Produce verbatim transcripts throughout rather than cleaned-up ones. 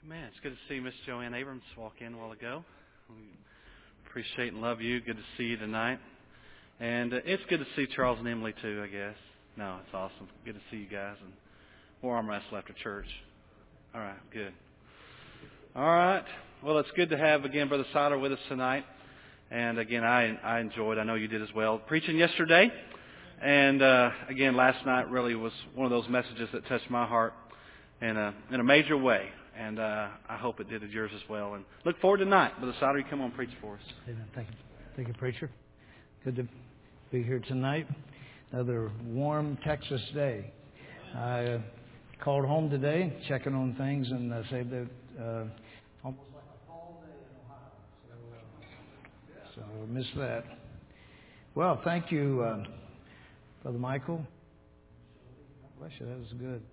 Man, it's good to see Miss Joanne Abrams walk in a while ago. We appreciate and love you. Good to see you tonight. And uh, it's good to see Charles and Emily too, I guess. No, it's awesome. Good to see you guys. And more arm wrestle after church. All right, good. All right. Well, it's good to have, again, Brother Siler with us tonight. And, again, I I enjoyed, I know you did as well, preaching yesterday. And, uh, again, last night really was one of those messages that touched my heart in a, in a major way. And uh, I hope it did yours as well. And look forward to tonight. Brother Siler, you come on and preach for us. Amen. Thank you. Thank you, preacher. Good to be here tonight. Another warm Texas day. I uh, called home today, checking on things, and uh, said that uh, almost like a fall day in Ohio. So, uh, so I missed that. Well, thank you, uh, Brother Michael. Bless you. That was good.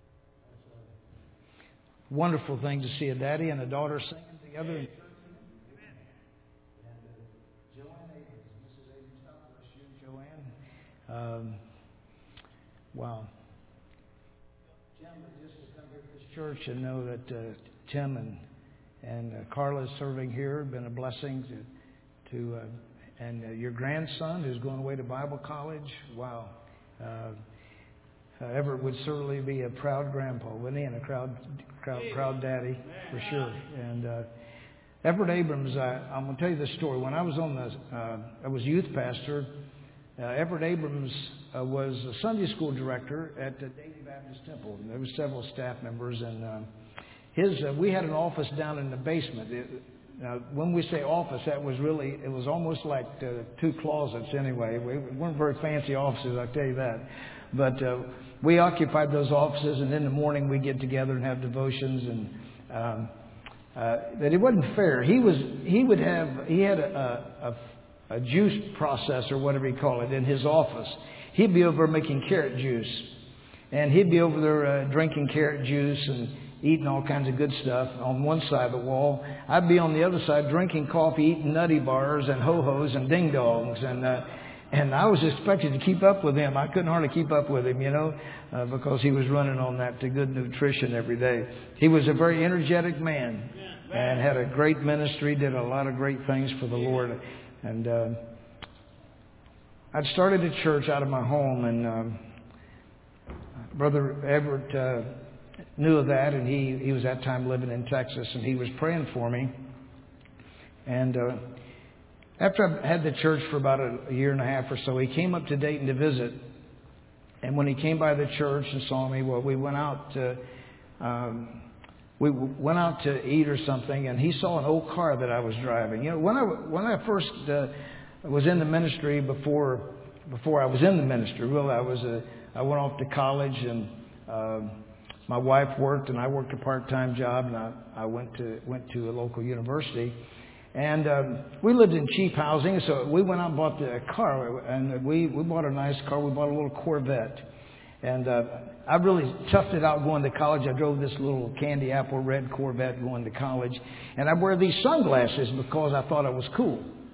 Wonderful thing to see a daddy and a daughter singing together. And uh, Joanne Abrams, Missus Abrams, God bless you, Joanne. Um, wow. Tim, just to come here to this church and know that uh, Tim and and uh, Carla is serving here, been a blessing to to uh, and uh, your grandson who's going away to Bible college. Wow. Uh, Uh, Everett would certainly be a proud grandpa, wouldn't he? And a proud, proud, proud daddy, for sure. And uh, Everett Abrams, I, I'm going to tell you this story. When I was on the, uh, I was youth pastor. Uh, Everett Abrams uh, was a Sunday school director at the Davie Baptist Temple. And there were several staff members, and uh, his, uh, we had an office down in the basement. It, Now, when we say office, that was really, it was almost like uh, two closets anyway. We weren't very fancy offices, I'll tell you that. But uh, we occupied those offices, and in the morning we get together and have devotions. And um, uh, that it wasn't fair. He was, he would have, he had a, a, a juice processor, whatever you call it, in his office. He'd be over there making carrot juice. And he'd be over there uh, drinking carrot juice and eating all kinds of good stuff on one side of the wall. I'd be on the other side drinking coffee, eating nutty bars and ho-hos and ding-dongs. And uh, and I was expected to keep up with him. I couldn't hardly keep up with him, you know, uh, because he was running on that to good nutrition every day. He was a very energetic man and had a great ministry, did a lot of great things for the Lord. And uh, I'd started a church out of my home, and um, Brother Everett Uh, knew of that, and he, he was at that time living in Texas, and he was praying for me. And uh, after I had the church for about a, a year and a half or so, he came up to Dayton to visit. And when he came by the church and saw me, well, we went out to um, we went out to eat or something, and he saw an old car that I was driving. You know, when I when I first uh, was in the ministry before before I was in the ministry, really, I was a I went off to college, and uh, my wife worked, and I worked a part-time job, and I, I went to went to a local university. And um, we lived in cheap housing, so we went out and bought the car, and we, we bought a nice car. We bought a little Corvette. And uh, I really toughed it out going to college. I drove this little candy apple red Corvette going to college. And I wear these sunglasses because I thought I was cool.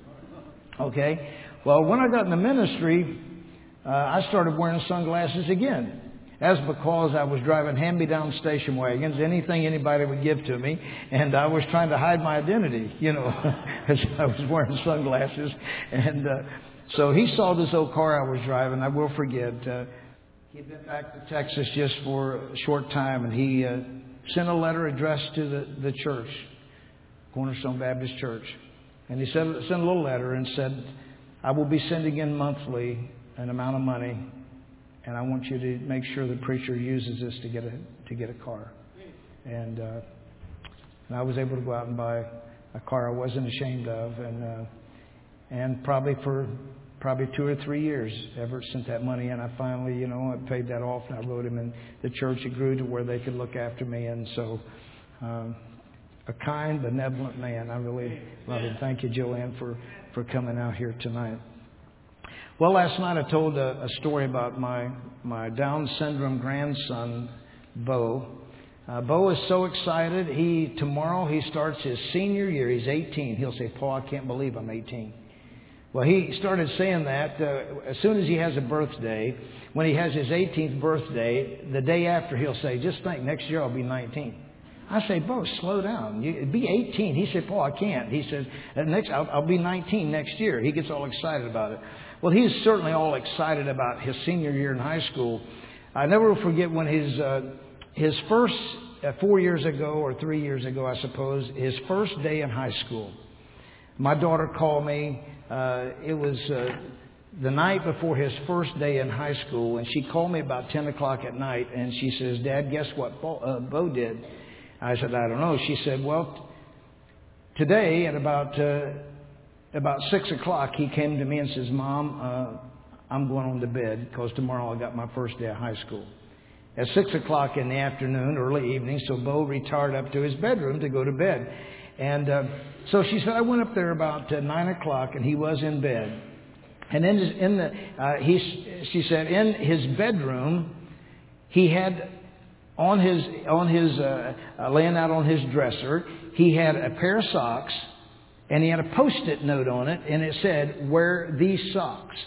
Okay? Well, when I got in the ministry, uh, I started wearing sunglasses again. That's because I was driving hand-me-down station wagons, anything anybody would give to me, and I was trying to hide my identity, you know, as I was wearing sunglasses. And uh, so he saw this old car I was driving. I will forget. Uh, he'd been back to Texas just for a short time, and he uh, sent a letter addressed to the, the church, Cornerstone Baptist Church. And he sent, sent a little letter and said, I will be sending in monthly an amount of money, and I want you to make sure the preacher uses this to get a to get a car. And, uh, and I was able to go out and buy a car I wasn't ashamed of. And uh, and probably for probably two or three years, Everett sent that money in. I finally, you know, I paid that off, and I wrote him in the church. It grew to where they could look after me. And so um, a kind, benevolent man. I really love him. Thank you, Joanne, for, for coming out here tonight. Well, last night I told a, a story about my, my Down syndrome grandson, Bo. Uh, Bo is so excited. He tomorrow he starts his senior year. He's eighteen. He'll say, Paul, I can't believe I'm eighteen. Well, he started saying that uh, as soon as he has a birthday. When he has his eighteenth birthday, the day after he'll say, just think, next year I'll be nineteen. I say, Bo, slow down. You, be eighteen. He said, Paul, I can't. He said, next, I'll, I'll be nineteen next year. He gets all excited about it. Well, he's certainly all excited about his senior year in high school. I never will forget when his uh, his first, uh, four years ago or three years ago, I suppose, his first day in high school. My daughter called me. Uh, it was uh, the night before his first day in high school, and she called me about ten o'clock at night, and she says, Dad, guess what Bo, uh, Bo did? I said, I don't know. She said, well, today at about uh, about six o'clock, he came to me and says, Mom, uh, I'm going on to bed because tomorrow I got my first day of high school. At six o'clock in the afternoon, early evening, so Bo retired up to his bedroom to go to bed. And uh, so she said, I went up there about uh, nine o'clock, and he was in bed. And in, his, in the, uh, he, she said, in his bedroom, he had on his on his uh, uh, laying out on his dresser, he had a pair of socks, and he had a Post-it note on it, and it said, "Wear these socks."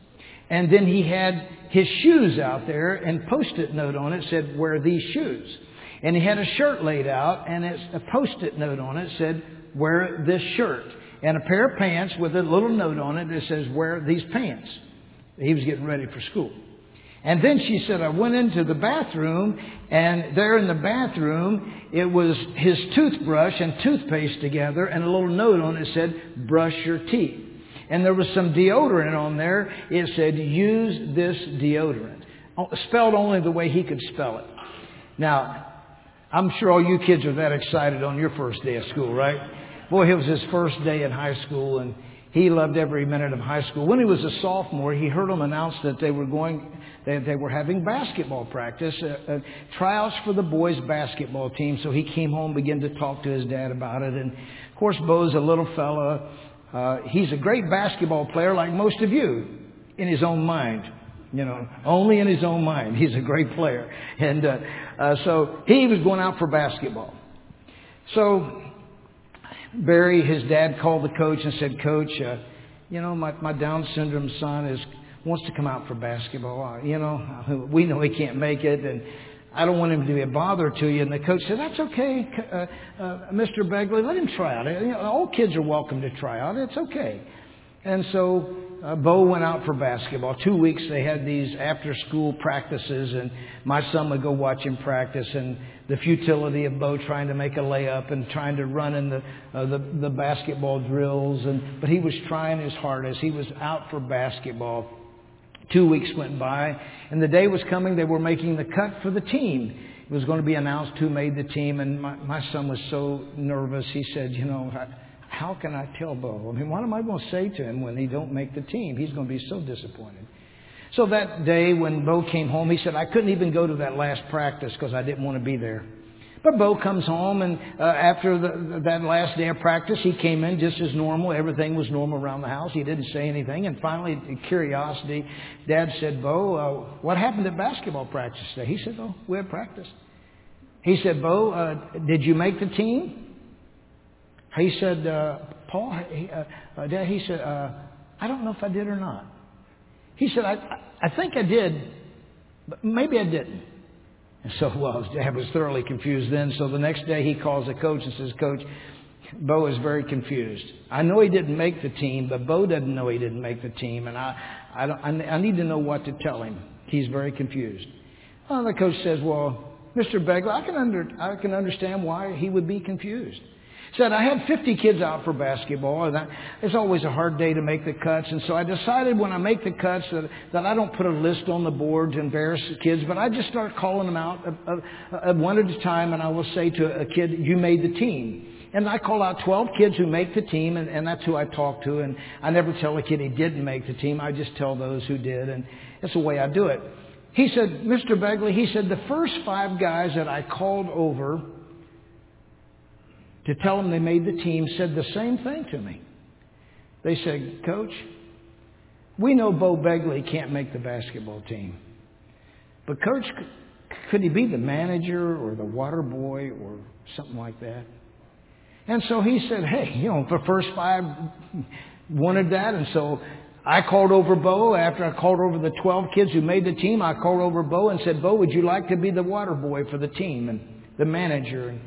And then he had his shoes out there, and Post-it note on it said, "Wear these shoes." And he had a shirt laid out, and it's a Post-it note on it said, "Wear this shirt." And a pair of pants with a little note on it that says, "Wear these pants." He was getting ready for school. And then she said, I went into the bathroom, and there in the bathroom, it was his toothbrush and toothpaste together, and a little note on it said, "Brush your teeth." And there was some deodorant on there. It said, "Use this deodorant." Spelled only the way he could spell it. Now, I'm sure all you kids are that excited on your first day of school, right? Boy, it was his first day in high school, and he loved every minute of high school. When he was a sophomore, he heard them announce that they were going, that they were having basketball practice, uh, uh, tryouts for the boys' basketball team. So he came home, began to talk to his dad about it. And of course, Bo's a little fella. Uh, he's a great basketball player, like most of you, in his own mind. You know, only in his own mind. He's a great player. And uh, uh, so he was going out for basketball. So Barry, his dad, called the coach and said, "Coach, uh, you know, my, my Down syndrome son is wants to come out for basketball. Uh, you know, we know he can't make it, and I don't want him to be a bother to you." And the coach said, "That's okay, uh, uh, Mister Begley, let him try out. You know, all kids are welcome to try out. It's okay." And so uh, Bo went out for basketball. Two weeks they had these after-school practices, and my son would go watch him practice, and the futility of Bo trying to make a layup and trying to run in the uh, the, the basketball drills. And but he was trying his hardest. He was out for basketball. Two weeks went by, and the day was coming. They were making the cut for the team. It was going to be announced who made the team, and my, my son was so nervous. He said, "You know, how can I tell Bo? I mean, what am I going to say to him when he don't make the team? He's going to be so disappointed." So that day when Bo came home, he said, "I couldn't even go to that last practice because I didn't want to be there." But Bo comes home, and uh, after the, that last day of practice, he came in just as normal. Everything was normal around the house. He didn't say anything. And finally, in curiosity, Dad said, "Bo, uh, what happened at basketball practice today?" He said, "Oh, we had practice." He said, "Bo, uh, did you make the team?" He said, uh, "Paul, he, uh, uh, Dad," he said, uh, "I don't know if I did or not." He said, I, I think I did, but maybe I didn't." And so, well, his dad was thoroughly confused then. So the next day he calls the coach and says, "Coach, Bo is very confused. I know he didn't make the team, but Bo doesn't know he didn't make the team. And I, I, don't, I need to know what to tell him. He's very confused." Well, the coach says, "Well, Mister Begley, I can, under, I can understand why he would be confused." Said, "I had fifty kids out for basketball, and I, it's always a hard day to make the cuts. And so I decided when I make the cuts that, that I don't put a list on the board to embarrass the kids, but I just start calling them out uh, uh, one at a time, and I will say to a kid, 'You made the team.' And I call out twelve kids who make the team, and, and that's who I talk to. And I never tell a kid he didn't make the team. I just tell those who did, and that's the way I do it." He said, "Mister Begley," he said, "the first five guys that I called over to tell them they made the team said the same thing to me. They said, 'Coach, we know Bo Begley can't make the basketball team. But Coach, could he be the manager or the water boy or something like that?' And so he said, hey, you know, the first five wanted that. And so I called over Bo. After I called over the twelve kids who made the team, I called over Bo and said, 'Bo, would you like to be the water boy for the team and the manager?' And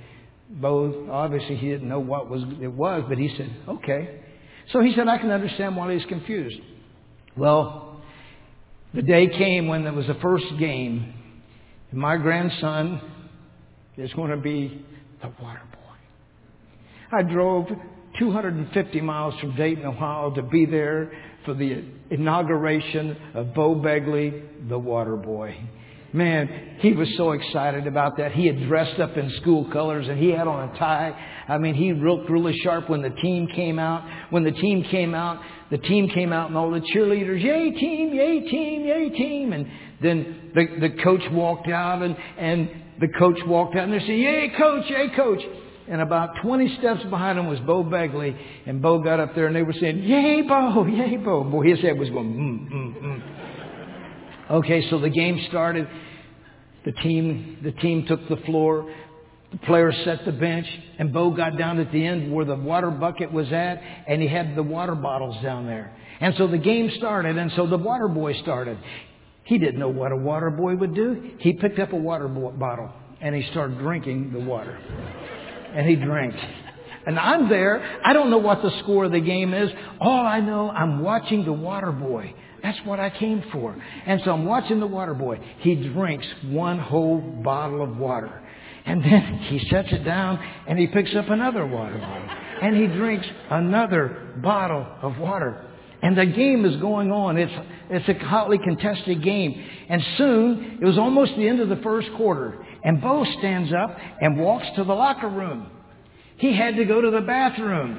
Bo, obviously he didn't know what was it was, but he said, okay. So he said, I can understand why he's confused. Well, the day came when there was the first game. And my grandson is going to be the water boy. I drove two hundred fifty miles from Dayton, Ohio to be there for the inauguration of Bo Begley, the water boy. Man, he was so excited about that. He had dressed up in school colors and he had on a tie. I mean, he looked really sharp when the team came out. When the team came out, the team came out and all the cheerleaders, yay team, yay team, yay team. And then the, the coach walked out and, and the coach walked out and they said, yay coach, yay coach. And about twenty steps behind him was Bo Begley. And Bo got up there and they were saying, yay Bo, yay Bo. Boy, his head was going, mm, mm, mm. Okay, so the game started. The team, the team took the floor. The players set the bench. And Bo got down at the end where the water bucket was at. And he had the water bottles down there. And so the game started. And so the water boy started. He didn't know what a water boy would do. He picked up a water bo- bottle. And he started drinking the water. And he drank. And I'm there. I don't know what the score of the game is. All I know, I'm watching the water boy. That's what I came for. And so I'm watching the water boy. He drinks one whole bottle of water. And then he sets it down and he picks up another water bottle. And he drinks another bottle of water. And the game is going on. It's, it's a hotly contested game. And soon, it was almost the end of the first quarter. And Bo stands up and walks to the locker room. He had to go to the bathroom.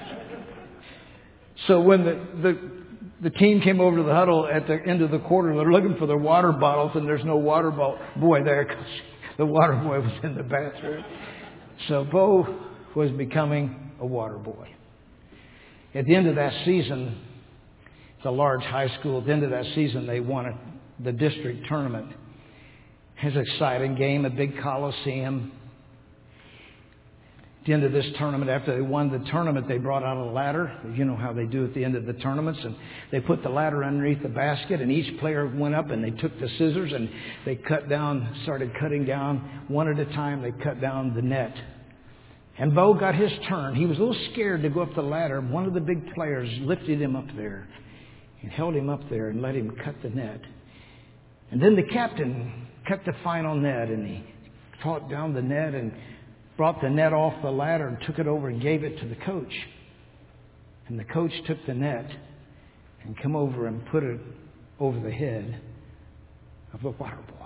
So when the, the The team came over to the huddle at the end of the quarter. They're looking for their water bottles, and there's no water bottle. Boy, there goes. The water boy was in the bathroom. So Bo was becoming a water boy. At the end of that season, it's a large high school. At the end of that season, they won the district tournament. It was an exciting game, a big coliseum. At the end of this tournament, after they won the tournament, they brought out a ladder. You know how they do at the end of the tournaments. And they put the ladder underneath the basket, and each player went up and they took the scissors and they cut down, started cutting down one at a time. They cut down the net. And Bo got his turn. He was a little scared to go up the ladder. One of the big players lifted him up there and held him up there and let him cut the net. And then the captain cut the final net, and he fought down the net and brought the net off the ladder and took it over and gave it to the coach. And the coach took the net and come over and put it over the head of the water boy.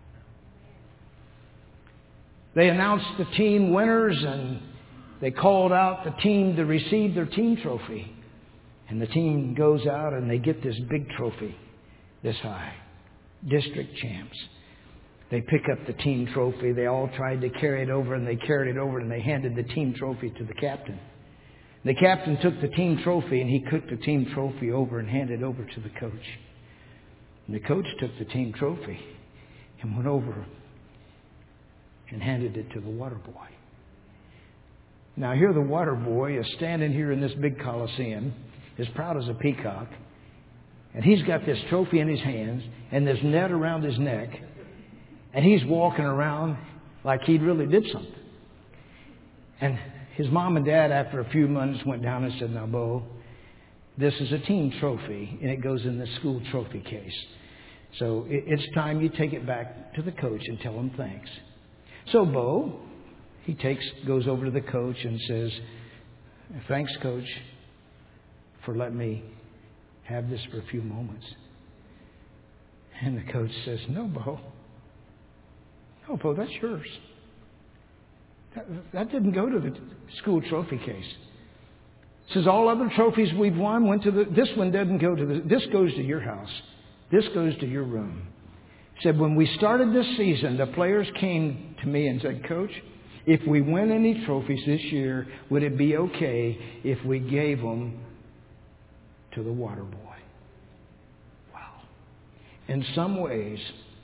They announced the team winners, and they called out the team to receive their team trophy. And the team goes out and they get this big trophy this high. District champs. They pick up the team trophy. They all tried to carry it over, and they carried it over, and they handed the team trophy to the captain. The captain took the team trophy, and he took the team trophy over and handed it over to the coach. And the coach took the team trophy and went over and handed it to the water boy. Now here the water boy is standing here in this big coliseum, as proud as a peacock, and he's got this trophy in his hands and this net around his neck, and he's walking around like he really did something. And his mom and dad, after a few months, went down and said, "Now, Bo, this is a team trophy, and it goes in the school trophy case. So it's time you take it back to the coach and tell him thanks." So Bo, he takes, goes over to the coach and says, "Thanks, Coach, for letting me have this for a few moments." And the coach says, "No, Bo. No, Bo, that's yours. That, that didn't go to the school trophy case." Says all other trophies we've won went to the, this one doesn't go to the, this goes to your house. This goes to your room. Said when we started this season, the players came to me and said, "Coach, if we win any trophies this year, would it be okay if we gave them to the water boy?" Wow. In some ways,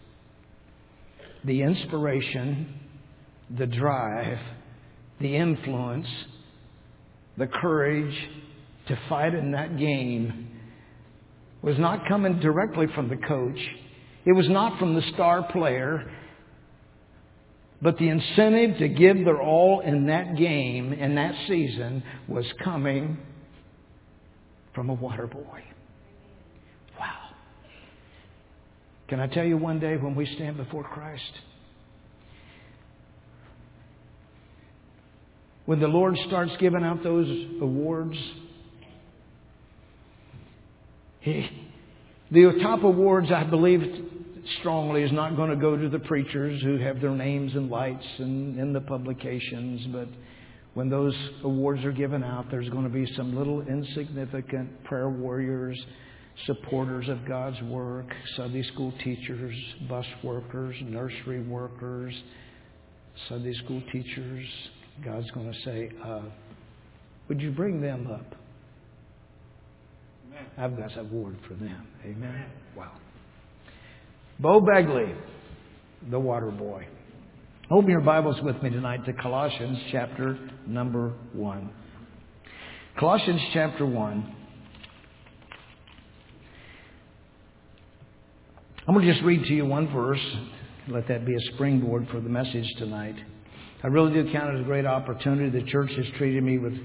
the inspiration, the drive, the influence, the courage to fight in that game was not coming directly from the coach. It was not from the star player. But the incentive to give their all in that game, in that season, was coming from a water boy. Wow. Can I tell you one day when we stand before Christ? When the Lord starts giving out those awards, He, the top awards, I believe strongly, is not going to go to the preachers who have their names and lights and in the publications. But when those awards are given out, there's going to be some little insignificant prayer warriors, supporters of God's work, Sunday school teachers, bus workers, nursery workers, Sunday school teachers. God's going to say, uh, would you bring them up? Amen. I've got an award for them. Amen. Wow. Bo Begley, the water boy. Open your Bibles with me tonight to Colossians chapter number one. Colossians chapter one. I'm going to just read to you one verse. Let that be a springboard for the message tonight. I really do count it as a great opportunity. The church has treated me with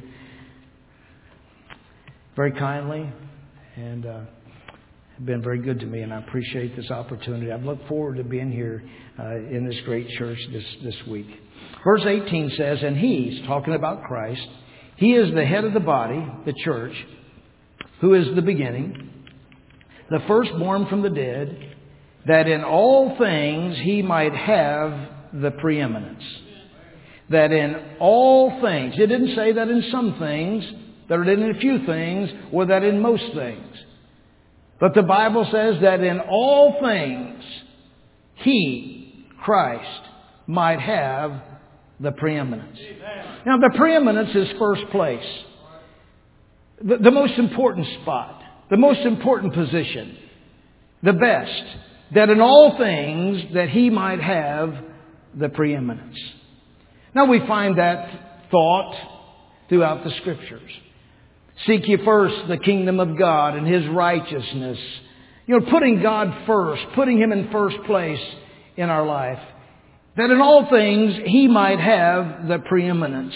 very kindly and uh, been very good to me, and I appreciate this opportunity. I've looked forward to being here uh, in this great church this, this week. Verse eighteen says, and He's talking about Christ. He is the head of the body, the church, who is the beginning, the firstborn from the dead, that in all things He might have the preeminence. That in all things, it didn't say that in some things, that it in a few things, or that in most things. But the Bible says that in all things, He, Christ, might have the preeminence. Now, the preeminence is first place. The, the most important spot. The most important position. The best. That in all things, that He might have the preeminence. Now, we find that thought throughout the Scriptures. Seek ye first the kingdom of God and His righteousness. You know, putting God first, putting Him in first place in our life. That in all things He might have the preeminence.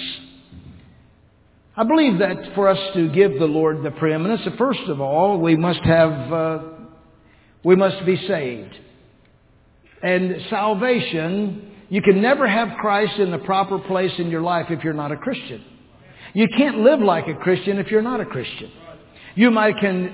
I believe that for us to give the Lord the preeminence, first of all, we must have, uh, we must be saved. And salvation, you can never have Christ in the proper place in your life if you're not a Christian. You can't live like a Christian if you're not a Christian. You might can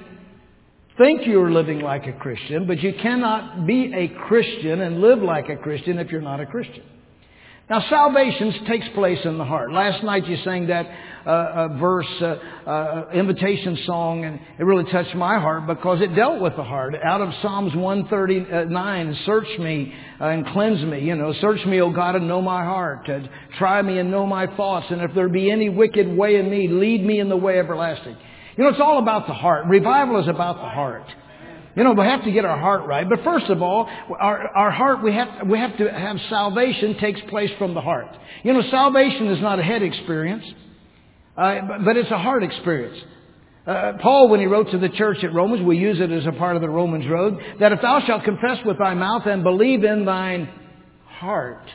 think you're living like a Christian, but you cannot be a Christian and live like a Christian if you're not a Christian. Now, salvation takes place in the heart. Last night you sang that uh, uh, verse, uh, uh, invitation song, and it really touched my heart because it dealt with the heart. Out of Psalms one thirty-nine, search me uh, and cleanse me. You know, search me, O God, and know my heart. Uh, try me and know my thoughts. And if there be any wicked way in me, lead me in the way everlasting. You know, it's all about the heart. Revival is about the heart. You know, we have to get our heart right. But first of all, our, our heart, we have, we have to have salvation takes place from the heart. You know, salvation is not a head experience, uh, but, but it's a heart experience. Uh, Paul, when he wrote to the church at Romans, we use it as a part of the Romans road, that if thou shalt confess with thy mouth and believe in thine heart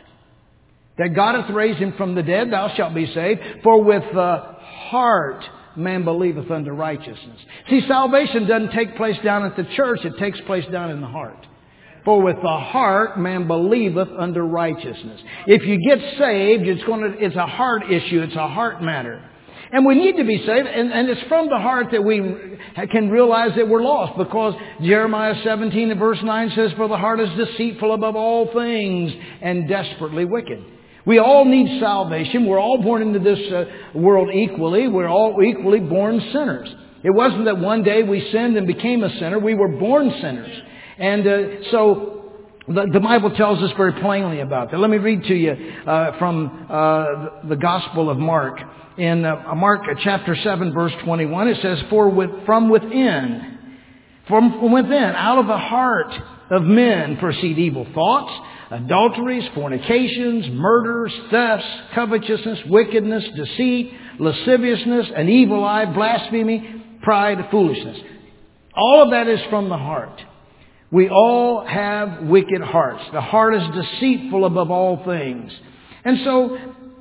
that God hath raised Him from the dead, thou shalt be saved. For with the heart man believeth unto righteousness. See, salvation doesn't take place down at the church. It takes place down in the heart. For with the heart man believeth unto righteousness. If you get saved, it's going to, it's a heart issue. It's a heart matter. And we need to be saved. And, and it's from the heart that we can realize that we're lost. Because Jeremiah seventeen and verse nine says, for the heart is deceitful above all things and desperately wicked. We all need salvation. We're all born into this uh, world equally. We're all equally born sinners. It wasn't that one day we sinned and became a sinner. We were born sinners. And uh, so the, the Bible tells us very plainly about that. Let me read to you uh, from uh, the Gospel of Mark. In uh, Mark chapter seven, verse twenty-one, it says, For with, from within, from within, out of the heart of men proceed evil thoughts, adulteries, fornications, murders, thefts, covetousness, wickedness, deceit, lasciviousness, an evil eye, blasphemy, pride, foolishness. All of that is from the heart. We all have wicked hearts. The heart is deceitful above all things. And so,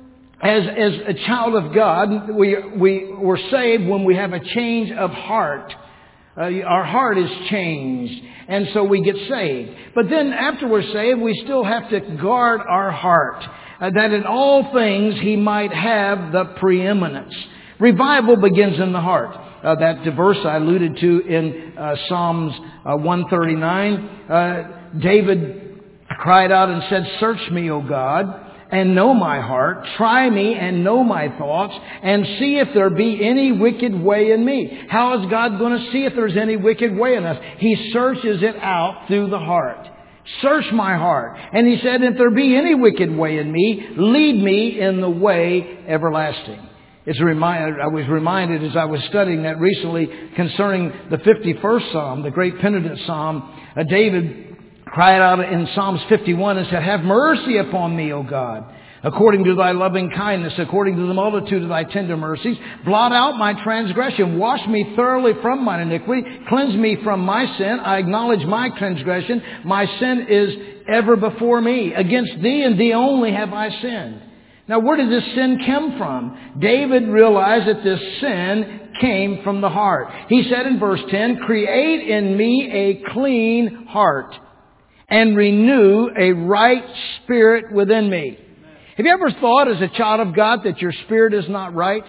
as, as a child of God, we, we, we're saved when we have a change of heart. Uh, our heart is changed. And so we get saved. But then after we're saved, we still have to guard our heart. Uh, that in all things He might have the preeminence. Revival begins in the heart. Uh, that verse I alluded to in uh, Psalms uh, one thirty-nine. Uh, David cried out and said, "Search me, O God, and know my heart. Try me and know my thoughts, and see if there be any wicked way in me." How is God going to see if there's any wicked way in us? He searches it out through the heart. Search my heart. And He said, if there be any wicked way in me, lead me in the way everlasting. It's a reminder, I was reminded as I was studying that recently concerning the fifty-first Psalm, the great penitent Psalm. Uh, David cried out in Psalms fifty-one and said, "Have mercy upon me, O God, according to Thy loving kindness, according to the multitude of Thy tender mercies. Blot out my transgression. Wash me thoroughly from mine iniquity. Cleanse me from my sin. I acknowledge my transgression. My sin is ever before me. Against Thee and Thee only have I sinned." Now, where did this sin come from? David realized that this sin came from the heart. He said in verse ten, "Create in me a clean heart and renew a right spirit within me." Have you ever thought as a child of God that your spirit is not right?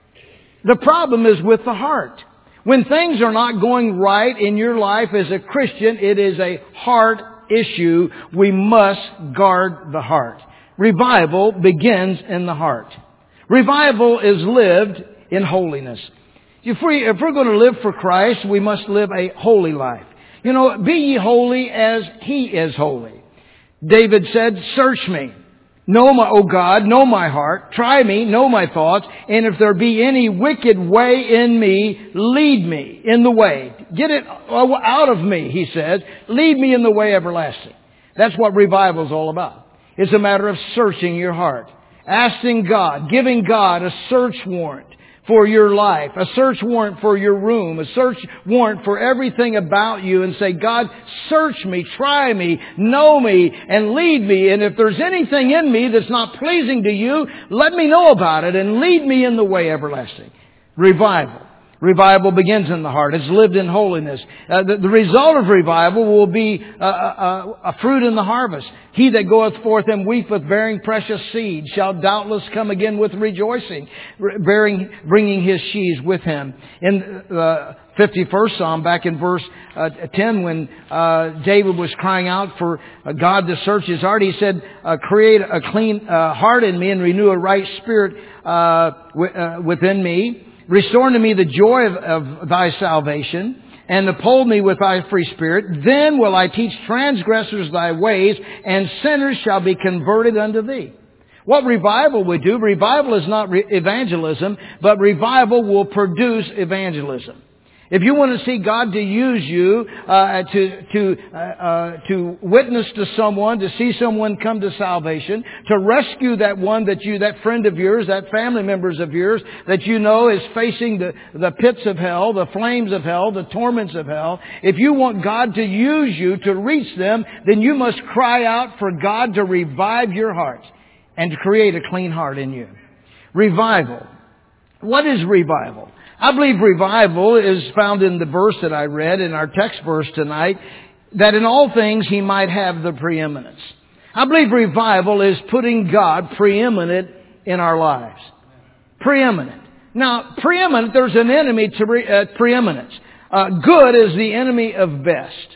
The problem is with the heart. When things are not going right in your life as a Christian, it is a heart issue. We must guard the heart. Revival begins in the heart. Revival is lived in holiness. If, we, if we're going to live for Christ, we must live a holy life. You know, be ye holy as He is holy. David said, "Search me. Know my, O God, know my heart. Try me, know my thoughts. And if there be any wicked way in me, lead me in the way." Get it out of me, he says. Lead me in the way everlasting. That's what revival is all about. It's a matter of searching your heart. Asking God, giving God a search warrant for your life, a search warrant for your room, a search warrant for everything about you, and say, "God, search me, try me, know me, and lead me. And if there's anything in me that's not pleasing to you, let me know about it and lead me in the way everlasting." Revival. Revival begins in the heart. It's lived in holiness. Uh, the, the result of revival will be uh, uh, a fruit in the harvest. "He that goeth forth and weepeth, bearing precious seed, shall doubtless come again with rejoicing, bearing, bringing his sheaves with him." In the fifty-first Psalm, back in verse uh, ten, when uh, David was crying out for uh, God to search his heart, he said, uh, "Create a clean uh, heart in me and renew a right spirit uh, w- uh, within me. Restore unto me the joy of, of Thy salvation, and uphold me with Thy free spirit. Then will I teach transgressors Thy ways, and sinners shall be converted unto Thee." What revival would do, revival is not re- evangelism, but revival will produce evangelism. If you want to see God to use you uh, to to uh, uh, to witness to someone, to see someone come to salvation, to rescue that one that you, that friend of yours, that family members of yours that you know is facing the, the pits of hell, the flames of hell, the torments of hell, if you want God to use you to reach them, then you must cry out for God to revive your heart and to create a clean heart in you. Revival. What is revival? I believe revival is found in the verse that I read in our text verse tonight, that in all things He might have the preeminence. I believe revival is putting God preeminent in our lives. Preeminent. Now, preeminent, there's an enemy to re, uh, preeminence. Uh, good is the enemy of best.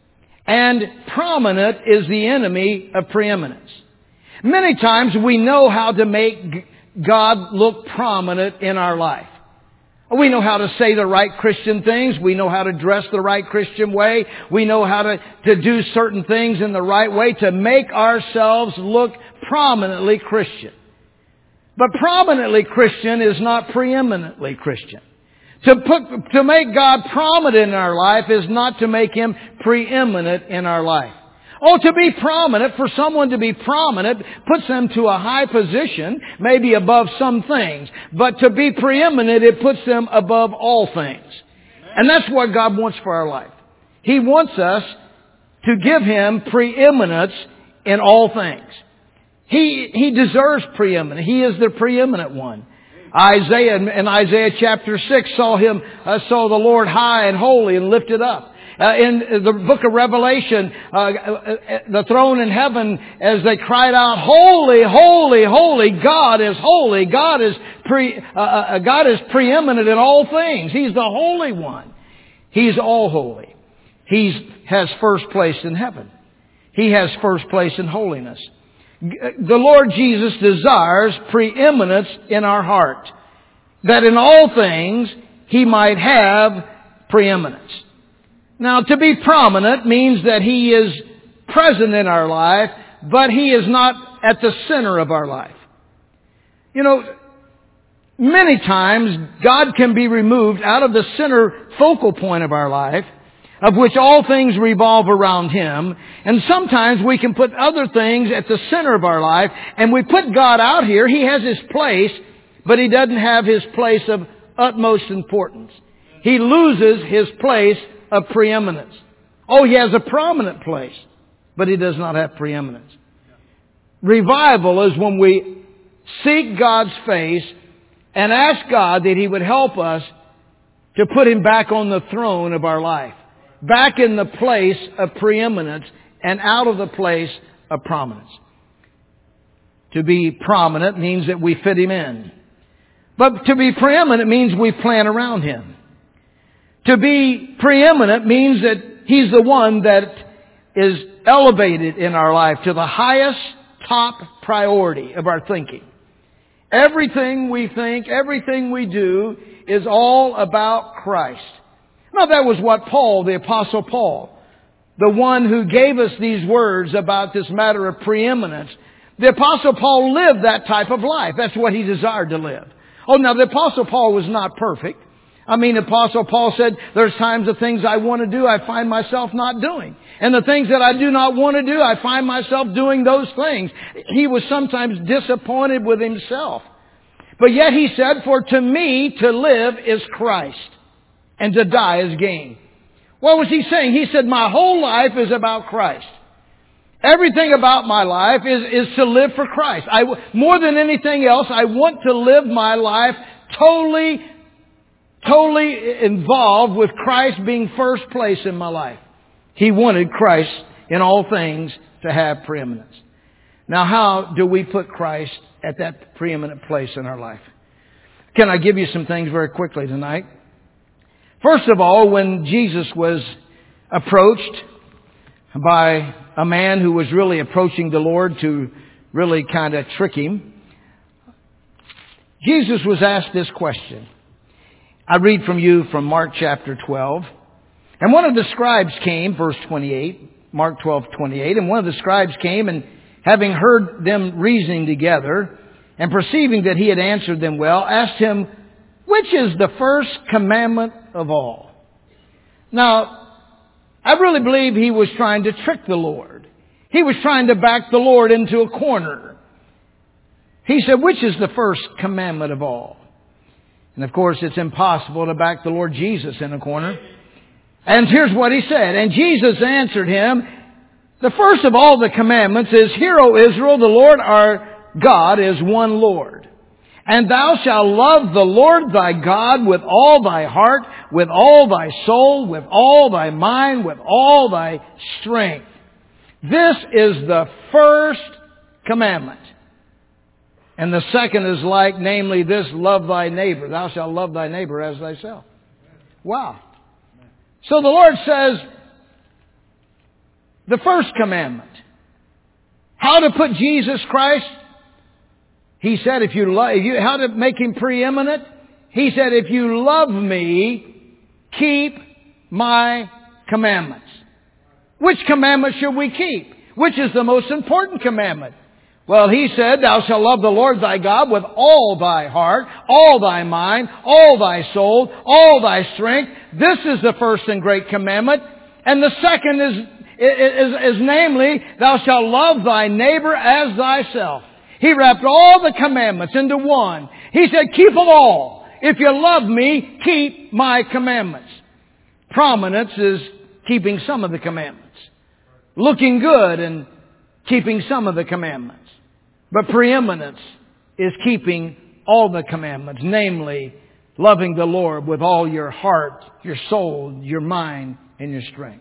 And prominent is the enemy of preeminence. Many times we know how to make God look prominent in our life. We know how to say the right Christian things. We know how to dress the right Christian way. We know how to, to do certain things in the right way to make ourselves look prominently Christian. But prominently Christian is not preeminently Christian. To put, to make God prominent in our life is not to make Him preeminent in our life. Oh, to be prominent, for someone to be prominent puts them to a high position, maybe above some things. But to be preeminent, it puts them above all things. And that's what God wants for our life. He wants us to give Him preeminence in all things. He, He deserves preeminence. He is the preeminent one. Isaiah, in Isaiah chapter six, saw Him, uh, saw the Lord high and holy and lifted up. Uh, in the book of Revelation, uh, uh, the throne in heaven, as they cried out, "Holy, holy, holy! God is holy. God is pre, uh, uh, God is preeminent in all things. He's the Holy One. He's all holy. He has first place in heaven. He has first place in holiness." The Lord Jesus desires preeminence in our heart, that in all things He might have preeminence. Now, to be prominent means that He is present in our life, but He is not at the center of our life. You know, many times God can be removed out of the center focal point of our life, of which all things revolve around Him, and sometimes we can put other things at the center of our life, and we put God out here. He has His place, but He doesn't have His place of utmost importance. He loses His place of preeminence. Oh, He has a prominent place, but He does not have preeminence. Revival is when we seek God's face and ask God that He would help us to put Him back on the throne of our life, back in the place of preeminence and out of the place of prominence. To be prominent means that we fit Him in. But to be preeminent means we plan around Him. To be preeminent means that He's the one that is elevated in our life to the highest top priority of our thinking. Everything we think, everything we do is all about Christ. Now that was what Paul, the Apostle Paul, the one who gave us these words about this matter of preeminence, the Apostle Paul lived that type of life. That's what he desired to live. Oh, now the Apostle Paul was not perfect. I mean, Apostle Paul said, there's times the things I want to do, I find myself not doing. And the things that I do not want to do, I find myself doing those things. He was sometimes disappointed with himself. But yet he said, for to me to live is Christ, and to die is gain. What was he saying? He said, my whole life is about Christ. Everything about my life is, is to live for Christ. I, more than anything else, I want to live my life totally Totally involved with Christ being first place in my life. He wanted Christ in all things to have preeminence. Now, how do we put Christ at that preeminent place in our life? Can I give you some things very quickly tonight? First of all, when Jesus was approached by a man who was really approaching the Lord to really kind of trick Him, Jesus was asked this question. I read from you from Mark chapter twelve. And one of the scribes came, verse twenty-eight, Mark twelve, twenty-eight, and one of the scribes came, and having heard them reasoning together, and perceiving that he had answered them well, asked him, which is the first commandment of all? Now, I really believe he was trying to trick the Lord. He was trying to back the Lord into a corner. He said, which is the first commandment of all? And of course, it's impossible to back the Lord Jesus in a corner. And here's what He said. And Jesus answered him, the first of all the commandments is, Hear, O Israel, the Lord our God is one Lord. And thou shalt love the Lord thy God with all thy heart, with all thy soul, with all thy mind, with all thy strength. This is the first commandment. And the second is like, namely this, love thy neighbor. Thou shalt love thy neighbor as thyself. Wow. So the Lord says, the first commandment. How to put Jesus Christ? He said, if you love, if you, how to make Him preeminent? He said, if you love me, keep my commandments. Which commandment should we keep? Which is the most important commandment? Well, He said, thou shalt love the Lord thy God with all thy heart, all thy mind, all thy soul, all thy strength. This is the first and great commandment. And the second is, is, is namely, thou shalt love thy neighbor as thyself. He wrapped all the commandments into one. He said, keep them all. If you love me, keep my commandments. Prominence is keeping some of the commandments. looking good and keeping some of the commandments. But preeminence is keeping all the commandments, namely loving the Lord with all your heart, your soul, your mind, and your strength.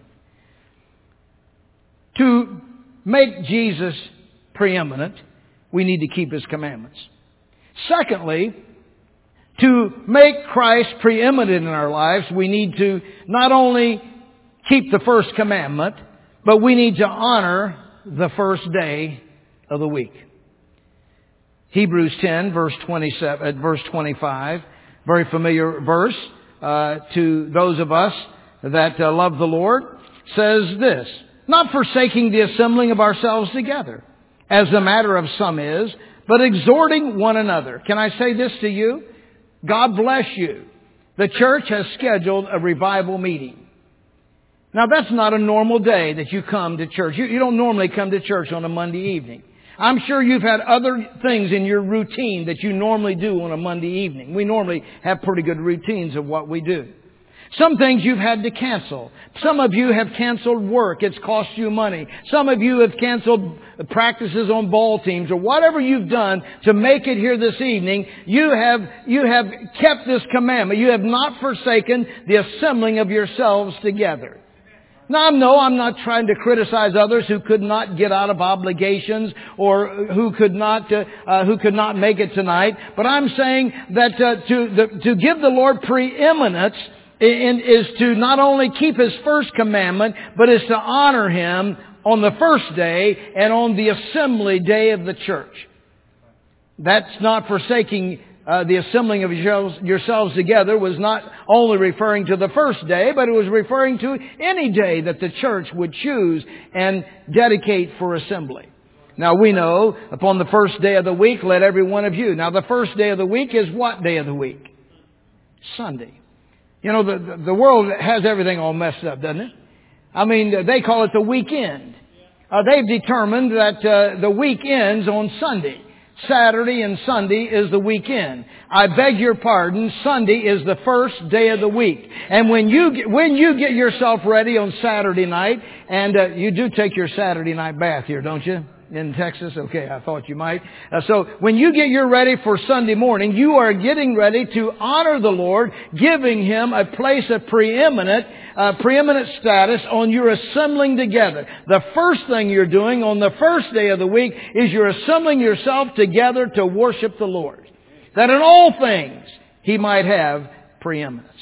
To make Jesus preeminent, we need to keep His commandments. Secondly, to make Christ preeminent in our lives, we need to not only keep the first commandment, but we need to honor the first day of the week. Hebrews ten, verse twenty-seven, verse twenty-five, very familiar verse uh, to those of us that uh, love the Lord, says this: not forsaking the assembling of ourselves together, as the matter of some is, but exhorting one another. Can I say this to you? God bless you. The church has scheduled a revival meeting. Now, that's not a normal day that you come to church. You, you don't normally come to church on a Monday evening. I'm sure you've had other things in your routine that you normally do on a Monday evening. We normally have pretty good routines of what we do. Some things you've had to cancel. Some of you have canceled work. It's cost you money. Some of you have canceled practices on ball teams, or whatever you've done to make it here this evening. You have, you have kept this commandment. You have not forsaken the assembling of yourselves together. Now, no, I'm not trying to criticize others who could not get out of obligations or who could not uh, uh, who could not make it tonight. But I'm saying that uh, to the, to give the Lord preeminence in, is to not only keep His first commandment, but is to honor Him on the first day and on the assembly day of the church. That's not forsaking Uh, the assembling of yourselves, yourselves together was not only referring to the first day, but it was referring to any day that the church would choose and dedicate for assembly. Now we know, upon the first day of the week, let every one of you. Now the first day of the week is what day of the week? Sunday. You know, the, the world has everything all messed up, doesn't it? I mean, they call it the weekend. Uh, they've determined that uh, the week ends on Sunday. Saturday and Sunday is the weekend. I beg your pardon, Sunday is the first day of the week. And when you get, when you get yourself ready on Saturday night, and uh, you do take your Saturday night bath here, don't you? In Texas? Okay, I thought you might. Uh, so when you get your ready for Sunday morning, you are getting ready to honor the Lord, giving Him a place of preeminent, uh, preeminent status on your assembling together. The first thing you're doing on the first day of the week is you're assembling yourself together to worship the Lord. That in all things He might have preeminence.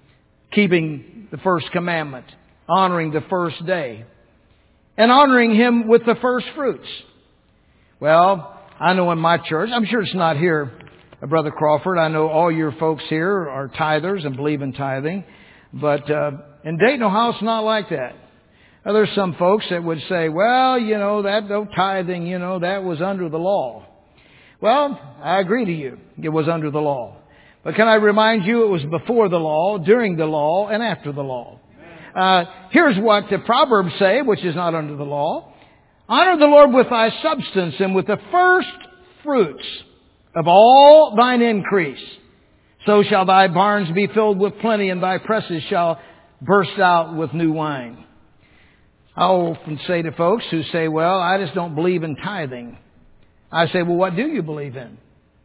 Keeping the first commandment, honoring the first day, and honoring Him with the first fruits. Well, I know in my church, I'm sure it's not here, Brother Crawford. I know all your folks here are tithers and believe in tithing. But uh, in Dayton, Ohio, it's not like that. Now, there's some folks that would say, well, you know, that no tithing, you know, that was under the law. Well, I agree to you. It was under the law. But can I remind you, it was before the law, during the law, and after the law. Uh, here's what the Proverbs say, which is not under the law. Honor the Lord with thy substance and with the first fruits of all thine increase. So shall thy barns be filled with plenty, and thy presses shall burst out with new wine. I often say to folks who say, well, I just don't believe in tithing. I say, well, what do you believe in?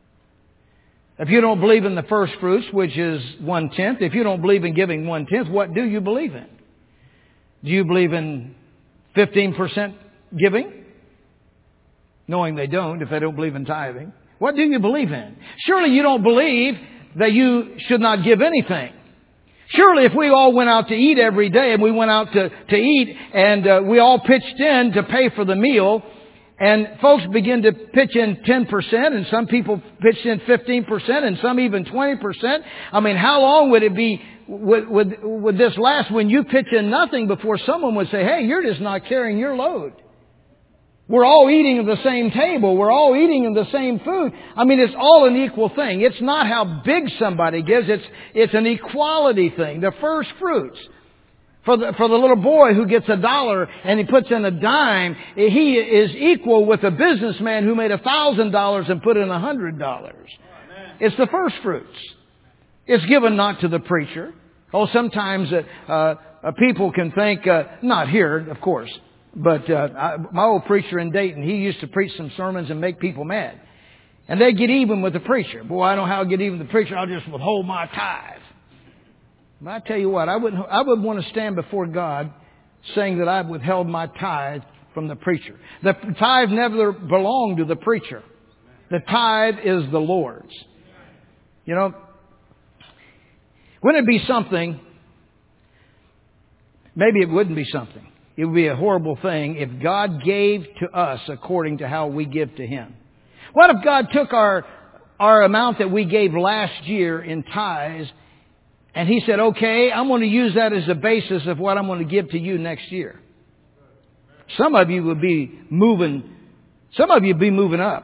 If you don't believe in the first fruits, which is one-tenth, if you don't believe in giving one-tenth, what do you believe in? Do you believe in fifteen percent giving? Knowing they don't, if they don't believe in tithing. What do you believe in? Surely you don't believe that you should not give anything. Surely if we all went out to eat every day and we went out to, to eat and uh, we all pitched in to pay for the meal, and folks begin to pitch in ten percent, and some people pitched in fifteen percent, and some even twenty percent. I mean, how long would it be, would, would, would this last when you pitch in nothing before someone would say, hey, you're just not carrying your load? We're all eating at the same table. We're all eating of the same food. I mean, it's all an equal thing. It's not how big somebody gives. It's, it's an equality thing. The first fruits. For the, for the little boy who gets a dollar and he puts in a dime, he is equal with a businessman who made a thousand dollars and put in a hundred dollars. It's the first fruits. It's given not to the preacher. Oh, sometimes uh, uh, people can think, uh, not here, of course, But uh, I, my old preacher in Dayton, he used to preach some sermons and make people mad. And they'd get even with the preacher. Boy, I don't know how to get even with the preacher. I'll just withhold my tithe. But I tell you what, I wouldn't. I would want to stand before God saying that I've withheld my tithe from the preacher. The tithe never belonged to the preacher. The tithe is the Lord's. You know, wouldn't it be something? Maybe it wouldn't be something. It would be a horrible thing if God gave to us according to how we give to Him. What if God took our our amount that we gave last year in tithes and He said, okay, I'm going to use that as the basis of what I'm going to give to you next year? Some of you would be moving, some of you would be moving up.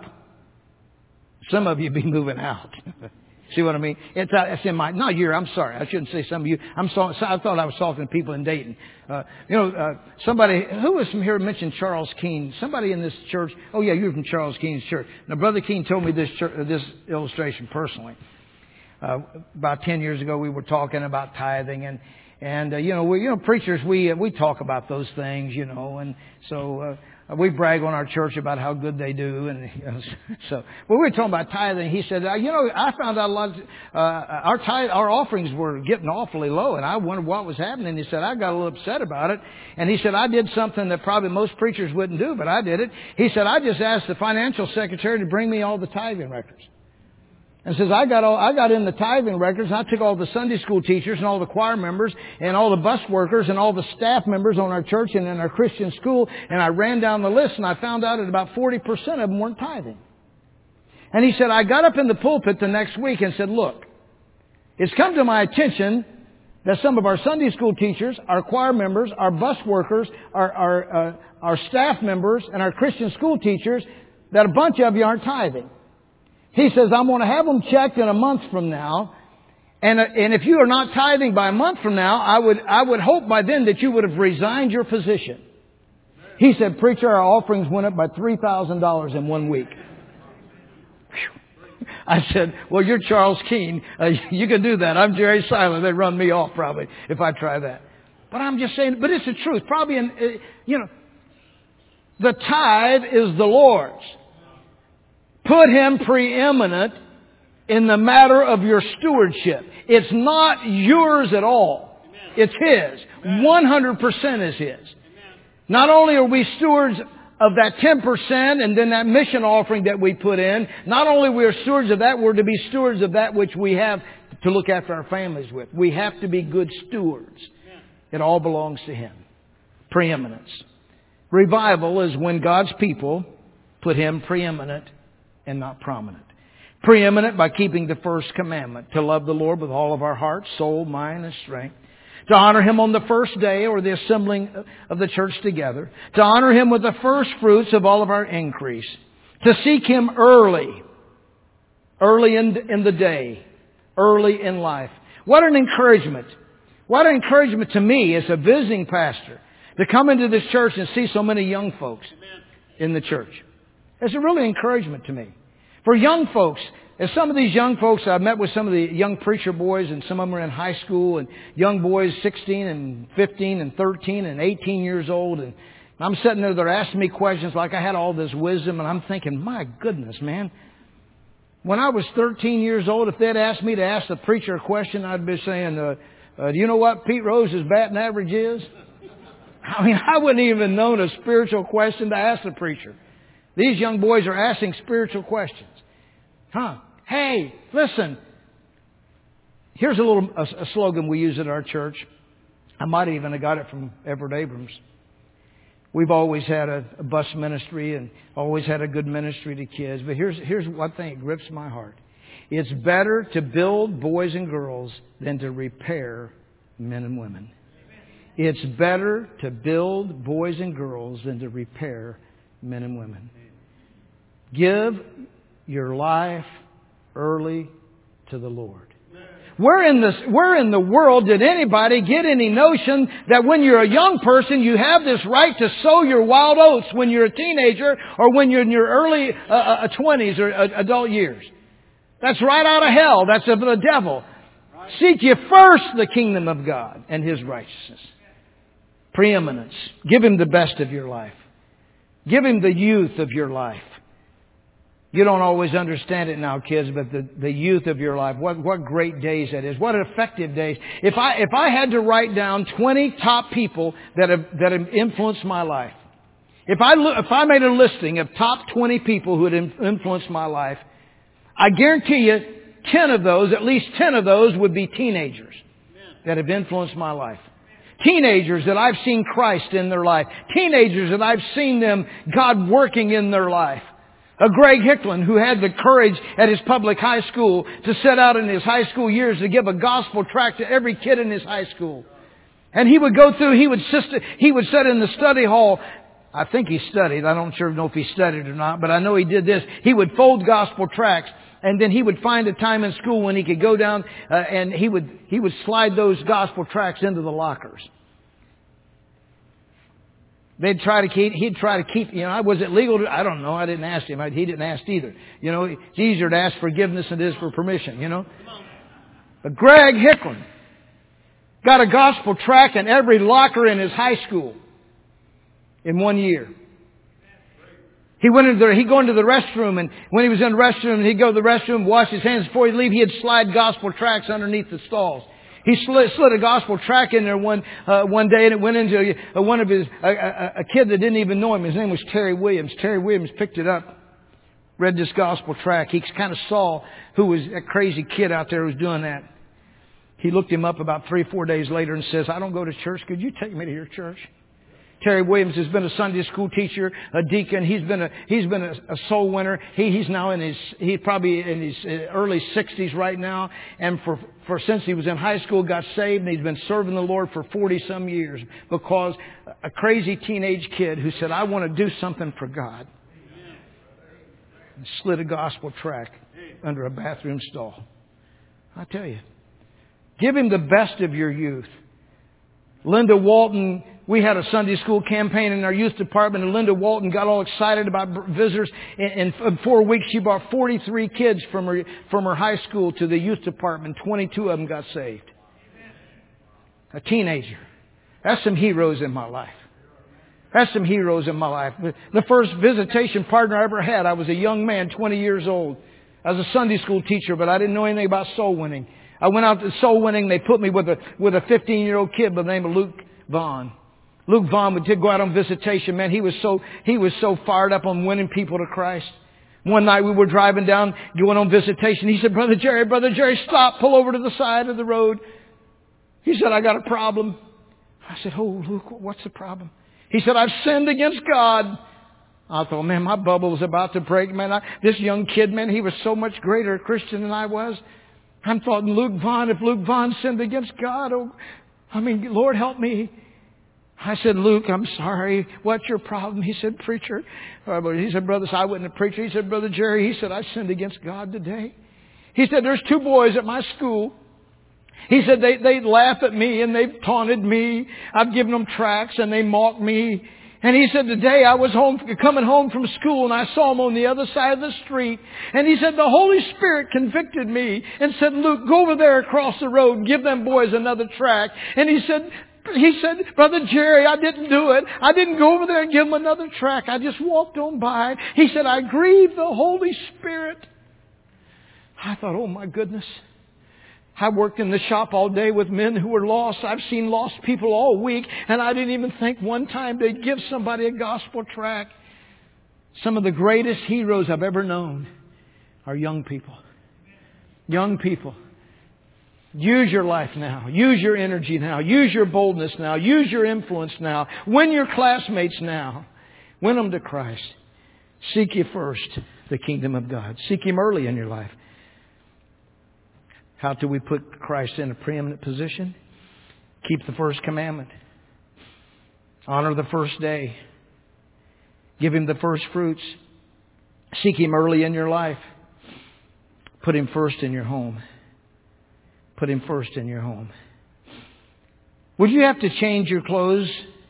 Some of you would be moving out. See what I mean? It's, uh, it's in my, not you, I'm sorry. I shouldn't say some of you. I'm so, I thought I was talking to people in Dayton. Uh, you know, uh, somebody, who was from here mentioned Charles Keene? Somebody in this church. Oh yeah, you're from Charles Keene's church. Now Brother Keene told me this, church, uh, this illustration personally. Uh, about ten years ago we were talking about tithing and, and, uh, you know, we, you know, preachers, we, uh, we talk about those things, you know, and so, uh, we brag on our church about how good they do, and you know, so. But we were talking about tithing. He said, "You know, I found out a lot. Of, uh, our tithe, our offerings were getting awfully low, and I wondered what was happening." He said, "I got a little upset about it." And he said, "I did something that probably most preachers wouldn't do, but I did it." He said, "I just asked the financial secretary to bring me all the tithing records." And says, I got all, I got in the tithing records, and I took all the Sunday school teachers and all the choir members and all the bus workers and all the staff members on our church and in our Christian school, and I ran down the list, and I found out that about forty percent of them weren't tithing. And he said, I got up in the pulpit the next week and said, look, it's come to my attention that some of our Sunday school teachers, our choir members, our bus workers, our, our, uh, our staff members, and our Christian school teachers, that a bunch of you aren't tithing. He says, I'm going to have them checked in a month from now. And, uh, and if you are not tithing by a month from now, I would, I would hope by then that you would have resigned your position. He said, preacher, our offerings went up by three thousand dollars in one week. Whew. I said, well, you're Charles Keene. Uh, you can do that. I'm Jerry Silent. They'd run me off probably if I try that. But I'm just saying, but it's the truth. Probably, in, uh, you know, the tithe is the Lord's. Put Him preeminent in the matter of your stewardship. It's not yours at all. It's His. one hundred percent is His. Not only are we stewards of that ten percent and then that mission offering that we put in, not only we are stewards of that, we're to be stewards of that which we have to look after our families with. We have to be good stewards. It all belongs to Him. Preeminence. Revival is when God's people put Him preeminent and not prominent. Preeminent by keeping the first commandment, to love the Lord with all of our heart, soul, mind, and strength. To honor Him on the first day or the assembling of the church together. To honor Him with the first fruits of all of our increase. To seek Him early. Early in, in the day. Early in life. What an encouragement. What an encouragement to me as a visiting pastor to come into this church and see so many young folks in the church. It's a really encouragement to me. For young folks, as some of these young folks, I've met with some of the young preacher boys, and some of them are in high school, and young boys sixteen and fifteen and thirteen and eighteen years old, and I'm sitting there, they're asking me questions like I had all this wisdom, and I'm thinking, my goodness, man. When I was thirteen years old, if they'd asked me to ask the preacher a question, I'd be saying, uh, uh, do you know what Pete Rose's batting average is? I mean, I wouldn't even known a spiritual question to ask the preacher. These young boys are asking spiritual questions. Huh? Hey, listen. Here's a little a, a slogan we use at our church. I might even have got it from Everett Abrams. We've always had a, a bus ministry and always had a good ministry to kids. But here's here's one thing that grips my heart. It's better to build boys and girls than to repair men and women. It's better to build boys and girls than to repair men and women. Give your life early to the Lord. Where in this, where in the world did anybody get any notion that when you're a young person, you have this right to sow your wild oats when you're a teenager or when you're in your early uh, uh, twenties or uh, adult years? That's right out of hell. That's of the devil. Seek ye first the kingdom of God and His righteousness. Preeminence. Give Him the best of your life. Give Him the youth of your life. You don't always understand it now, kids, but the, the youth of your life, what, what great days that is. What effective days. If I, if I had to write down twenty top people that have, that have influenced my life, if I, if I made a listing of top twenty people who had influenced my life, I guarantee you ten of those, at least ten of those would be teenagers that have influenced my life. Teenagers that I've seen Christ in their life. Teenagers that I've seen them, God working in their life. A Greg Hicklin who had the courage at his public high school to set out in his high school years to give a gospel tract to every kid in his high school. And he would go through, he would sit, he would sit in the study hall. I think he studied. I don't sure know if he studied or not, but I know he did this. He would fold gospel tracts, and then he would find a time in school when he could go down uh, and he would he would slide those gospel tracts into the lockers. They'd try to keep, he'd try to keep, you know, was it legal to, I don't know, I didn't ask him. I, he didn't ask either. You know, it's easier to ask forgiveness than it is for permission, you know. But Greg Hicklin got a gospel tract in every locker in his high school in one year. He went into the, he'd go into the restroom, and when he was in the restroom, he'd go to the restroom, wash his hands before he'd leave, he'd slide gospel tracts underneath the stalls. He slid, slid a gospel tract in there one uh, one day, and it went into a, one of his a, a, a kid that didn't even know him. His name was Terry Williams. Terry Williams picked it up, read this gospel tract. He kind of saw who was that crazy kid out there who was doing that. He looked him up about three, four days later and says, "I don't go to church. Could you take me to your church?" Terry Williams has been a Sunday school teacher, a deacon. He's been a he's been a, a soul winner. He he's now in his he's probably in his early sixties right now. And for for since he was in high school, got saved, and he's been serving the Lord for forty some years because a crazy teenage kid who said, "I want to do something for God," and slid a gospel tract under a bathroom stall. I tell you, give him the best of your youth. Linda Walton. We had a Sunday school campaign in our youth department, and Linda Walton got all excited about visitors. In, in four weeks, she brought forty-three kids from her from her high school to the youth department. twenty-two of them got saved. A teenager. That's some heroes in my life. That's some heroes in my life. The first visitation partner I ever had, I was a young man, twenty years old. I was a Sunday school teacher, but I didn't know anything about soul winning. I went out to soul winning. They put me with a with a fifteen-year-old kid by the name of Luke Vaughn. Luke Vaughn would go out on visitation. Man, he was so he was so fired up on winning people to Christ. One night we were driving down, going on visitation. He said, "Brother Jerry, Brother Jerry, stop, pull over to the side of the road." He said, "I got a problem." I said, "Oh, Luke, what's the problem?" He said, "I've sinned against God." I thought, man, my bubble was about to break. Man, I, this young kid, man, he was so much greater a Christian than I was. I'm thought, Luke Vaughn, if Luke Vaughn sinned against God, oh, I mean, Lord help me. I said, "Luke, I'm sorry. What's your problem?" He said, "Preacher." He said, "Brother, I wasn't a preacher." He said, "Brother Jerry," he said, "I sinned against God today." He said, "There's two boys at my school." He said, they, they laugh at me and they've taunted me. I've given them tracts and they mock me. And he said, today I was home, coming home from school, and I saw them on the other side of the street. And he said, the Holy Spirit convicted me and said, "Luke, go over there across the road and give them boys another tract." And he said, He said, "Brother Jerry, I didn't do it. I didn't go over there and give him another tract. I just walked on by." He said, "I grieved the Holy Spirit." I thought, oh my goodness. I worked in the shop all day with men who were lost. I've seen lost people all week, and I didn't even think one time they'd give somebody a gospel tract. Some of the greatest heroes I've ever known are young people. Young people. Use your life now. Use your energy now. Use your boldness now. Use your influence now. Win your classmates now. Win them to Christ. Seek ye first the kingdom of God. Seek Him early in your life. How do we put Christ in a preeminent position? Keep the first commandment. Honor the first day. Give Him the first fruits. Seek Him early in your life. Put Him first in your home. Put Him first in your home. Would you have to change your clothes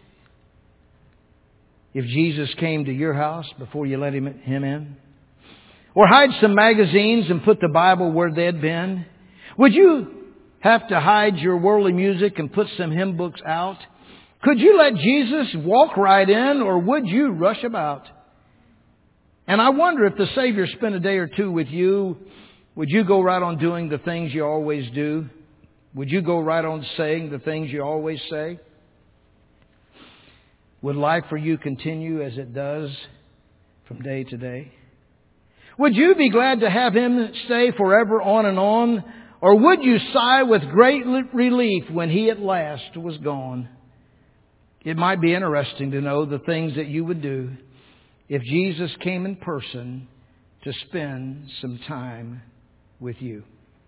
if Jesus came to your house before you let Him, him in? Or hide some magazines and put the Bible where they'd been? Would you have to hide your worldly music and put some hymn books out Could you let Jesus walk right in, or would you rush about? And I wonder if the Savior spent a day or two with you, would you go right on doing the things you always do? Would you go right on saying the things you always say? Would life for you continue as it does from day to day? Would you be glad to have Him stay forever on and on? Or would you sigh with great relief when He at last was gone? It might be interesting to know the things that you would do if Jesus came in person to spend some time with you.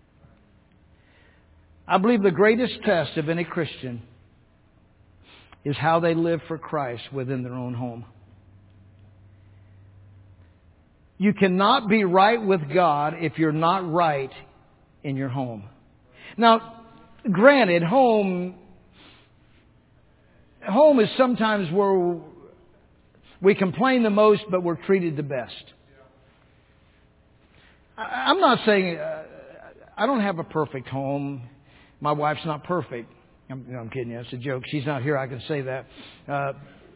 I believe the greatest test of any Christian is how they live for Christ within their own home. You cannot be right with God if you're not right in your home. Now, granted, home, home is sometimes where we complain the most, but we're treated the best. I'm not saying, uh, I don't have a perfect home. My wife's not perfect. I'm, no, I'm kidding you. It's a joke. She's not here. I can say that. Uh,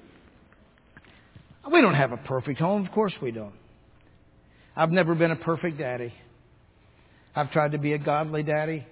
we don't have a perfect home. Of course we don't. I've never been a perfect daddy. I've tried to be a godly daddy.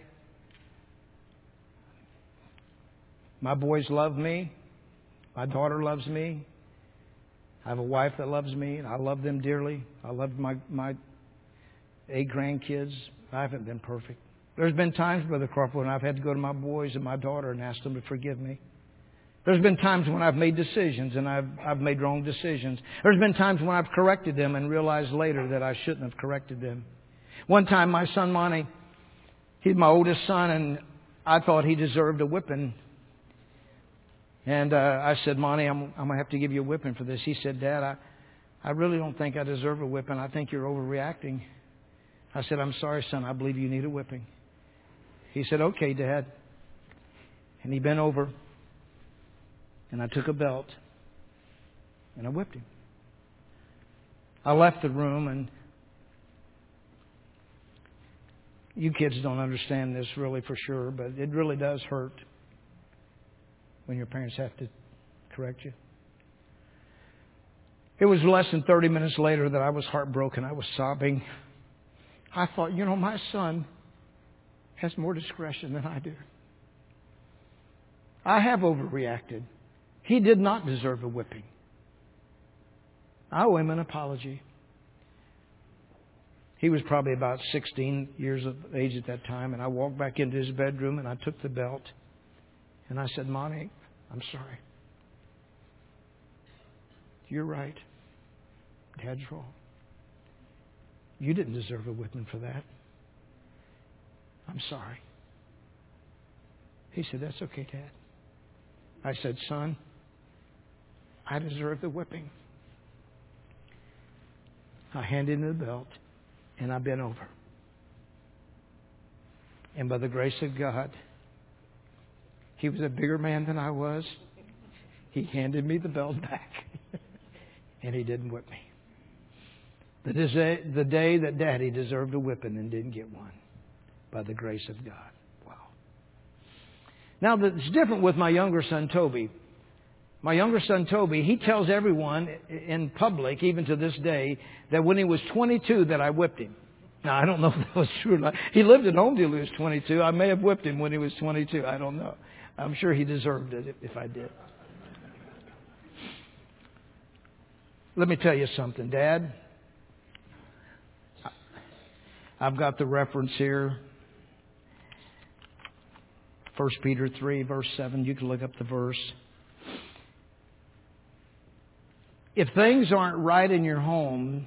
My boys love me. My daughter loves me. I have a wife that loves me, and I love them dearly. I love my, my eight grandkids. I haven't been perfect. There's been times, Brother Crawford, when I've had to go to my boys and my daughter and ask them to forgive me. There's been times when I've made decisions and I've, I've made wrong decisions. There's been times when I've corrected them and realized later that I shouldn't have corrected them. One time my son Monty, he's my oldest son, and I thought he deserved a whipping. And uh, I said, Monty, I'm, I'm going to have to give you a whipping for this. He said, Dad, I, I really don't think I deserve a whipping. I think you're overreacting. I said, I'm sorry, son. I believe you need a whipping. He said, okay, Dad. And he bent over. And I took a belt. And I whipped him. I left the room, and you kids don't understand this really for sure, but it really does hurt when your parents have to correct you. It was less than thirty minutes later that I was heartbroken. I was sobbing. I thought, you know, my son has more discretion than I do. I have overreacted. He did not deserve a whipping. I owe him an apology. He was probably about sixteen years of age at that time, and I walked back into his bedroom and I took the belt and I said, Monty, I'm sorry. You're right. Dad's wrong. You didn't deserve a whipping for that. I'm sorry. He said, that's okay, Dad. I said, son, I deserve the whipping. I handed him the belt, and I bent over. And by the grace of God, he was a bigger man than I was. He handed me the belt back, and he didn't whip me. The day, the day that Daddy deserved a whipping and didn't get one, by the grace of God. Wow. Now, it's different with my younger son, Toby. My younger son, Toby, he tells everyone in public, even to this day, that when he was twenty-two that I whipped him. Now, I don't know if that was true or not. He lived at home till he was twenty-two. I may have whipped him when he was twenty-two. I don't know. I'm sure he deserved it if I did. Let me tell you something, Dad. I've got the reference here. First Peter three, verse seven. You can look up the verse. If things aren't right in your home,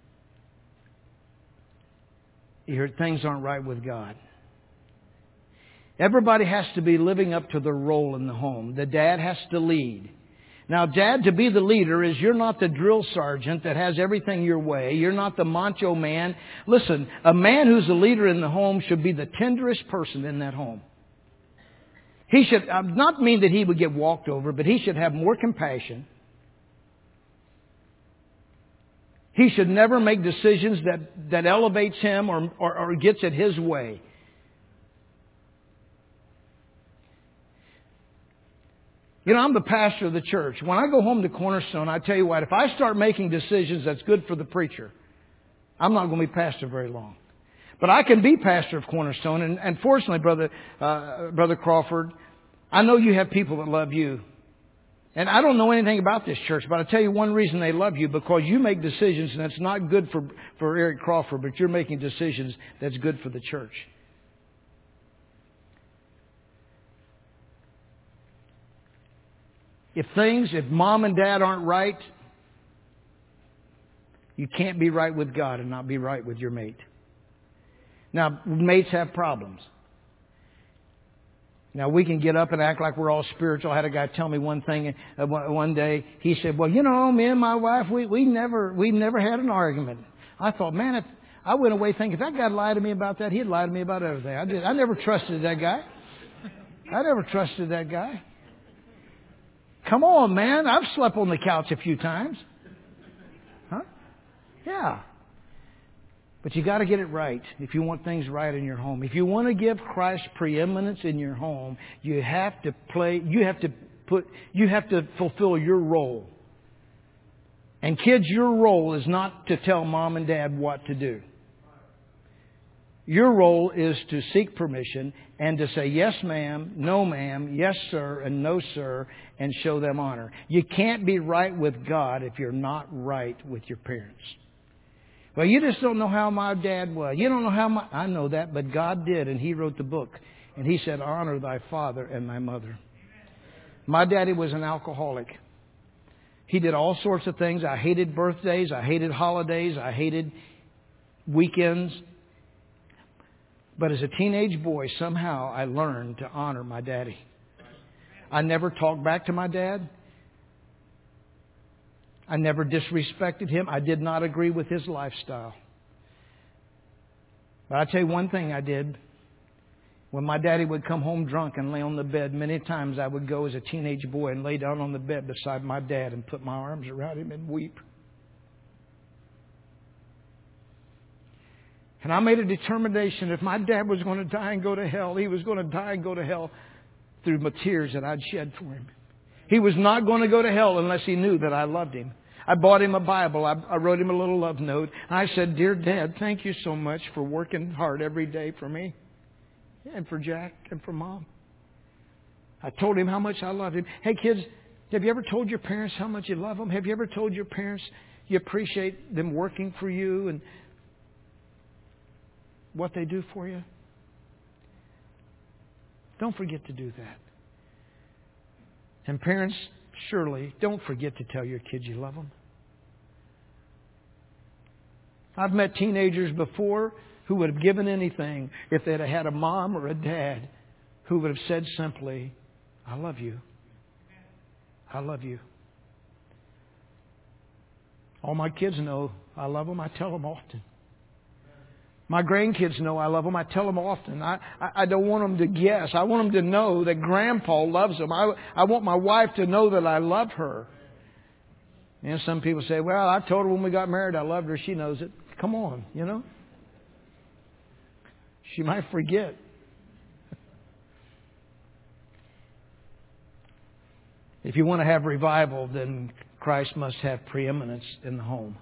your things aren't right with God. Everybody has to be living up to their role in the home. The dad has to lead. Now, Dad, to be the leader is you're not the drill sergeant that has everything your way. You're not the macho man. Listen, a man who's a leader in the home should be the tenderest person in that home. He should not mean that he would get walked over, but he should have more compassion. He should never make decisions that, that elevates him or, or, or gets it his way. You know, I'm the pastor of the church. When I go home to Cornerstone, I tell you what, if I start making decisions that's good for the preacher, I'm not going to be pastor very long. But I can be pastor of Cornerstone, and, and fortunately, Brother uh, Brother Crawford, I know you have people that love you. And I don't know anything about this church, but I'll tell you one reason they love you, because you make decisions and it's not good for, for Eric Crawford, but you're making decisions that's good for the church. If things, if mom and dad aren't right, you can't be right with God and not be right with your mate. Now, mates have problems. Now, we can get up and act like we're all spiritual. I had a guy tell me one thing uh, one day. He said, well, you know, me and my wife, we, we never we never had an argument. I thought, man, if I went away thinking, if that guy lied to me about that, he'd lie to me about everything. I did. I never trusted that guy. I never trusted that guy. Come on, man. I've slept on the couch a few times. Huh? Yeah. But you got to get it right if you want things right in your home. If you want to give Christ preeminence in your home, you have to play, you have to put, you have to fulfill your role. And kids, your role is not to tell mom and dad what to do. Your role is to seek permission and to say yes ma'am, no ma'am, yes sir, and no sir, and show them honor. You can't be right with God if you're not right with your parents. Well, you just don't know how my dad was. You don't know how my... I know that, but God did, and He wrote the book. And He said, honor thy father and thy mother. My daddy was an alcoholic. He did all sorts of things. I hated birthdays. I hated holidays. I hated weekends. But as a teenage boy, somehow I learned to honor my daddy. I never talked back to my dad. I never disrespected him. I did not agree with his lifestyle. But I'll tell you one thing I did. When my daddy would come home drunk and lay on the bed, many times I would go as a teenage boy and lay down on the bed beside my dad and put my arms around him and weep. And I made a determination, if my dad was going to die and go to hell, he was going to die and go to hell through my tears that I'd shed for him. He was not going to go to hell unless he knew that I loved him. I bought him a Bible. I, I wrote him a little love note. I said, dear Dad, thank you so much for working hard every day for me and for Jack and for Mom. I told him how much I loved him. Hey, kids, have you ever told your parents how much you love them? Have you ever told your parents you appreciate them working for you and what they do for you? Don't forget to do that. And parents, surely don't forget to tell your kids you love them. I've met teenagers before who would have given anything if they'd have had a mom or a dad who would have said simply, I love you. I love you. All my kids know I love them. I tell them often. My grandkids know I love them. I tell them often. I, I, I don't want them to guess. I want them to know that Grandpa loves them. I, I want my wife to know that I love her. And some people say, well, I told her when we got married I loved her. She knows it. Come on, you know. She might forget. If you want to have revival, then Christ must have preeminence in the home.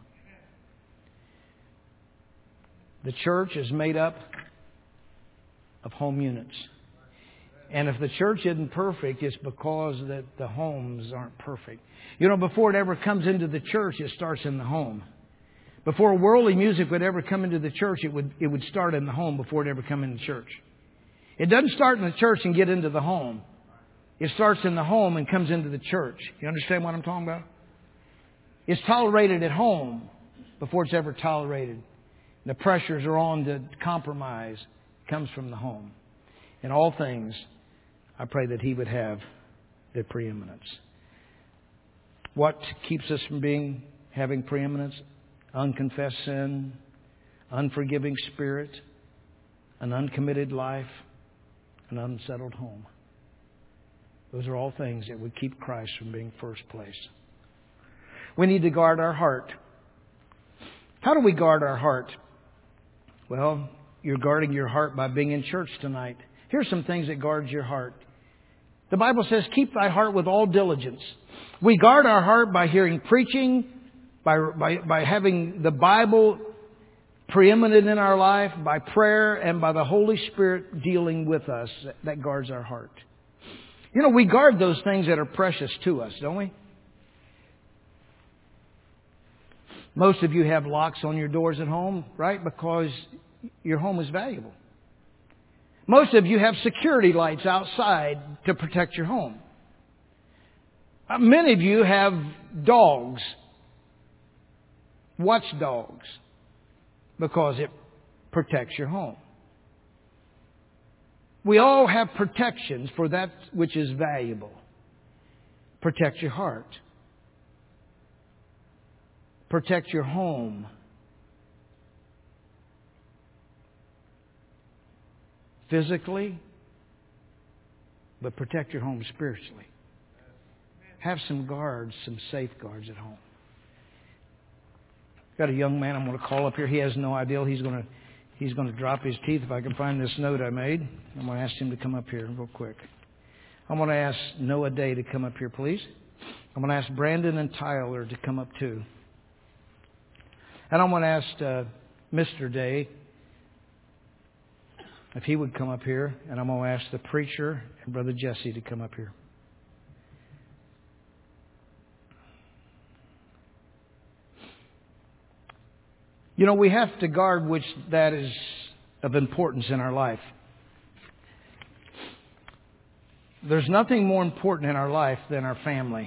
The church is made up of home units. And if the church isn't perfect, it's because that the homes aren't perfect. You know, before it ever comes into the church, it starts in the home. Before worldly music would ever come into the church, it would it would start in the home before it ever come into church. It doesn't start in the church and get into the home. It starts in the home and comes into the church. You understand what I'm talking about? It's tolerated at home before it's ever tolerated. The pressures are on to compromise. It comes from the home. In all things, I pray that He would have the preeminence. What keeps us from being having preeminence? Unconfessed sin, unforgiving spirit, an uncommitted life, an unsettled home. Those are all things that would keep Christ from being first place. We need to guard our heart. How do we guard our heart? Well, you're guarding your heart by being in church tonight. Here's some things that guards your heart. The Bible says, keep thy heart with all diligence. We guard our heart by hearing preaching, by, by, by having the Bible preeminent in our life, by prayer, and by the Holy Spirit dealing with us. That guards our heart. You know, we guard those things that are precious to us, don't we? Most of you have locks on your doors at home, right? Because your home is valuable. Most of you have security lights outside to protect your home. Uh, many of you have dogs, watchdogs, because it protects your home. We all have protections for that which is valuable. Protect your heart. Protect your home. Physically, but protect your home spiritually. Have some guards, some safeguards at home. Got a young man I'm going to call up here. He has no idea. He's going to he's going to drop his teeth if I can find this note I made. I'm going to ask him to come up here real quick. I'm going to ask Noah Day to come up here, please. I'm going to ask Brandon and Tyler to come up too. And I'm going to ask uh, Mister Day if he would come up here. And I'm going to ask the preacher and Brother Jesse to come up here. You know, we have to guard which that is of importance in our life. There's nothing more important in our life than our family.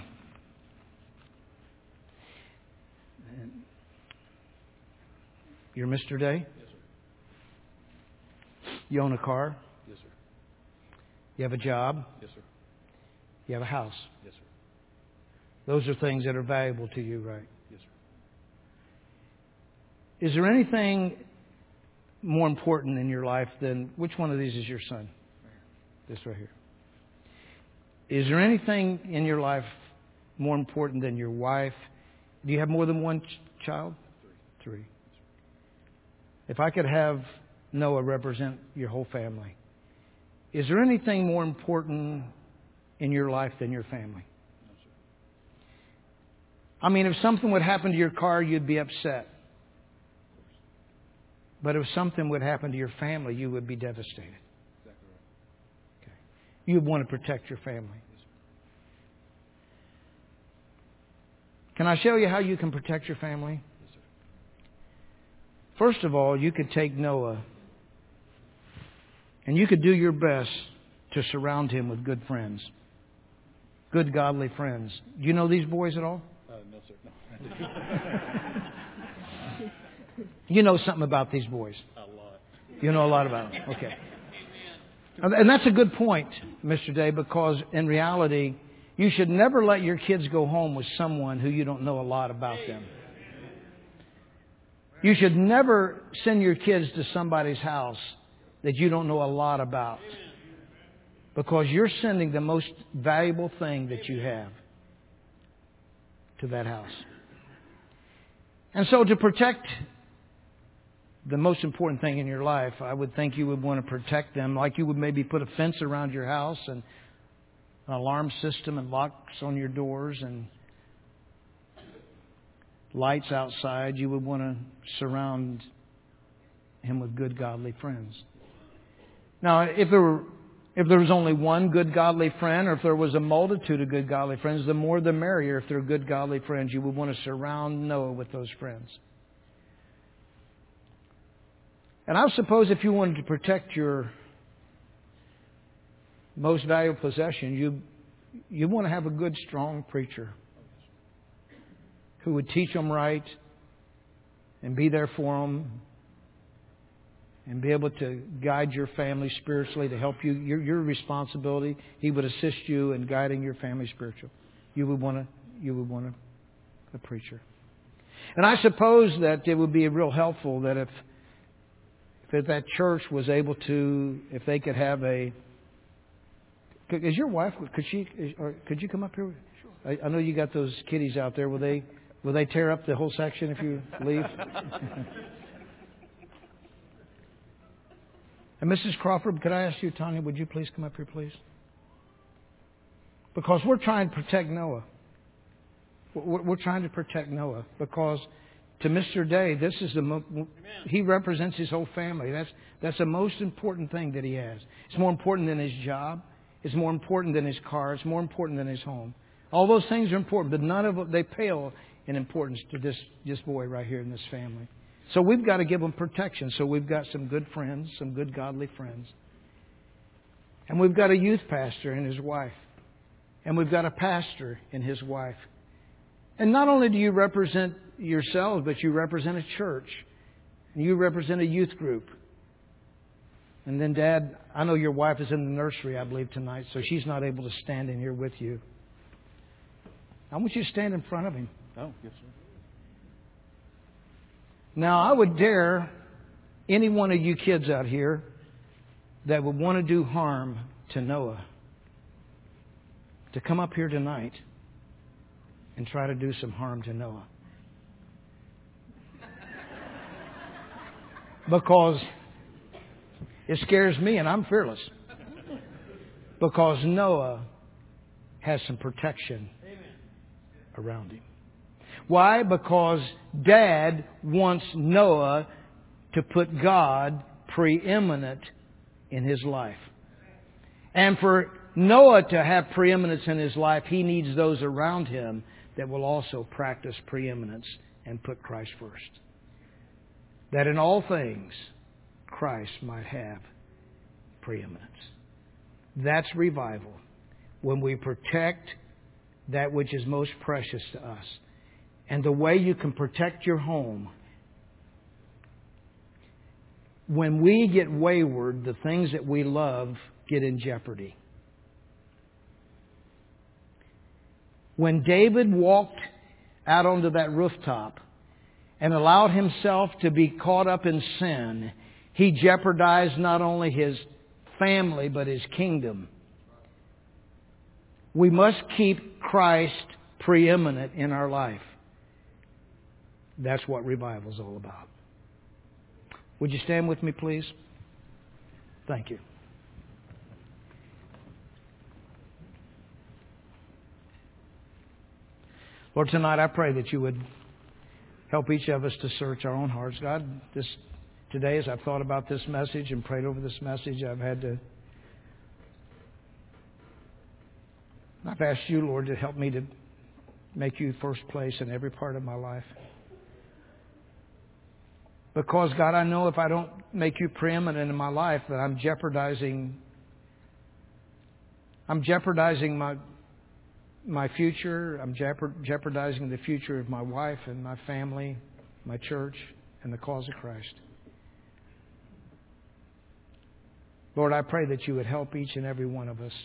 You're Mister Day? Yes, sir. You own a car? Yes, sir. You have a job? Yes, sir. You have a house? Yes, sir. Those are things that are valuable to you, right? Yes, sir. Is there anything more important in your life than, which one of these is your son? This right here. Is there anything in your life more important than your wife? Do you have more than one ch- child? Three. Three. If I could have Noah represent your whole family, is there anything more important in your life than your family? No, sir. I mean, if something would happen to your car, you'd be upset. But if something would happen to your family, you would be devastated. Exactly right. Okay. You would want to protect your family. Yes, sir. Can I show you how you can protect your family? Yes, sir. First of all, you could take Noah and you could do your best to surround him with good friends. Good, godly friends. Do you know these boys at all? Uh, no, sir. No. You know something about these boys. A lot. You know a lot about them. Okay. And that's a good point, Mister Day, because in reality, you should never let your kids go home with someone who you don't know a lot about them. You should never send your kids to somebody's house that you don't know a lot about, because you're sending the most valuable thing that you have to that house. And so to protect the most important thing in your life, I would think you would want to protect them like you would maybe put a fence around your house and an alarm system and locks on your doors and lights outside. You would want to surround him with good, godly friends. Now, if there were, if there was only one good, godly friend, or if there was a multitude of good, godly friends, the more the merrier. If they're good, godly friends, you would want to surround Noah with those friends. And I suppose if you wanted to protect your most valuable possession, you you want to have a good, strong preacher who would teach them right and be there for them and be able to guide your family spiritually, to help you. Your, your responsibility. He would assist you in guiding your family spiritual. You would want to. You would want a, a preacher. And I suppose that it would be real helpful that if. If that church was able to, if they could have a, is your wife, could she, or could you come up here? I, I know you got those kiddies out there. Will they, will they tear up the whole section if you leave? And Missus Crawford, could I ask you, Tanya, would you please come up here, please? Because we're trying to protect Noah. We're trying to protect Noah because to Mister Day, this is the mo- he represents his whole family. That's that's the most important thing that he has. It's more important than his job. It's more important than his car. It's more important than his home. All those things are important, but none of them, they pale in importance to this this boy right here in this family. So we've got to give them protection. So we've got some good friends, some good godly friends. And we've got a youth pastor and his wife. And we've got a pastor and his wife. And not only do you represent yourselves, but you represent a church. And you represent a youth group. And then, Dad, I know your wife is in the nursery, I believe, tonight, so she's not able to stand in here with you. I want you to stand in front of him. Oh, yes, sir. Now, I would dare any one of you kids out here that would want to do harm to Noah to come up here tonight and try to do some harm to Noah. Because it scares me and I'm fearless. Because Noah has some protection around him. Why? Because Dad wants Noah to put God preeminent in his life. And for Noah to have preeminence in his life, he needs those around him that will also practice preeminence and put Christ first. That in all things, Christ might have preeminence. That's revival. When we protect that which is most precious to us. And the way you can protect your home, when we get wayward, the things that we love get in jeopardy. When David walked out onto that rooftop and allowed himself to be caught up in sin, he jeopardized not only his family but his kingdom. We must keep Christ preeminent in our life. That's what revival is all about. Would you stand with me, please? Thank you. Lord, tonight I pray that you would help each of us to search our own hearts. God, this today as I've thought about this message and prayed over this message, I've had to I've asked you, Lord, to help me to make you first place in every part of my life. Because, God, I know if I don't make you preeminent in my life, that I'm jeopardizing I'm jeopardizing my my future. I'm jeopardizing the future of my wife and my family, my church, and the cause of Christ. Lord, I pray that you would help each and every one of us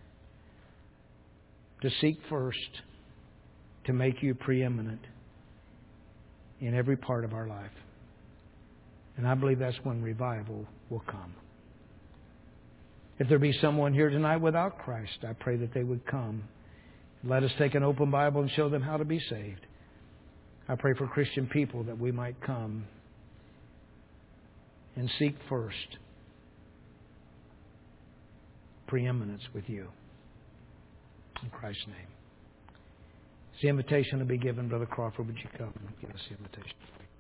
to seek first to make you preeminent in every part of our life. And I believe that's when revival will come. If there be someone here tonight without Christ, I pray that they would come. Let us take an open Bible and show them how to be saved. I pray for Christian people that we might come and seek first preeminence with you. In Christ's name. The invitation to be given. Brother Crawford, would you come and give us the invitation?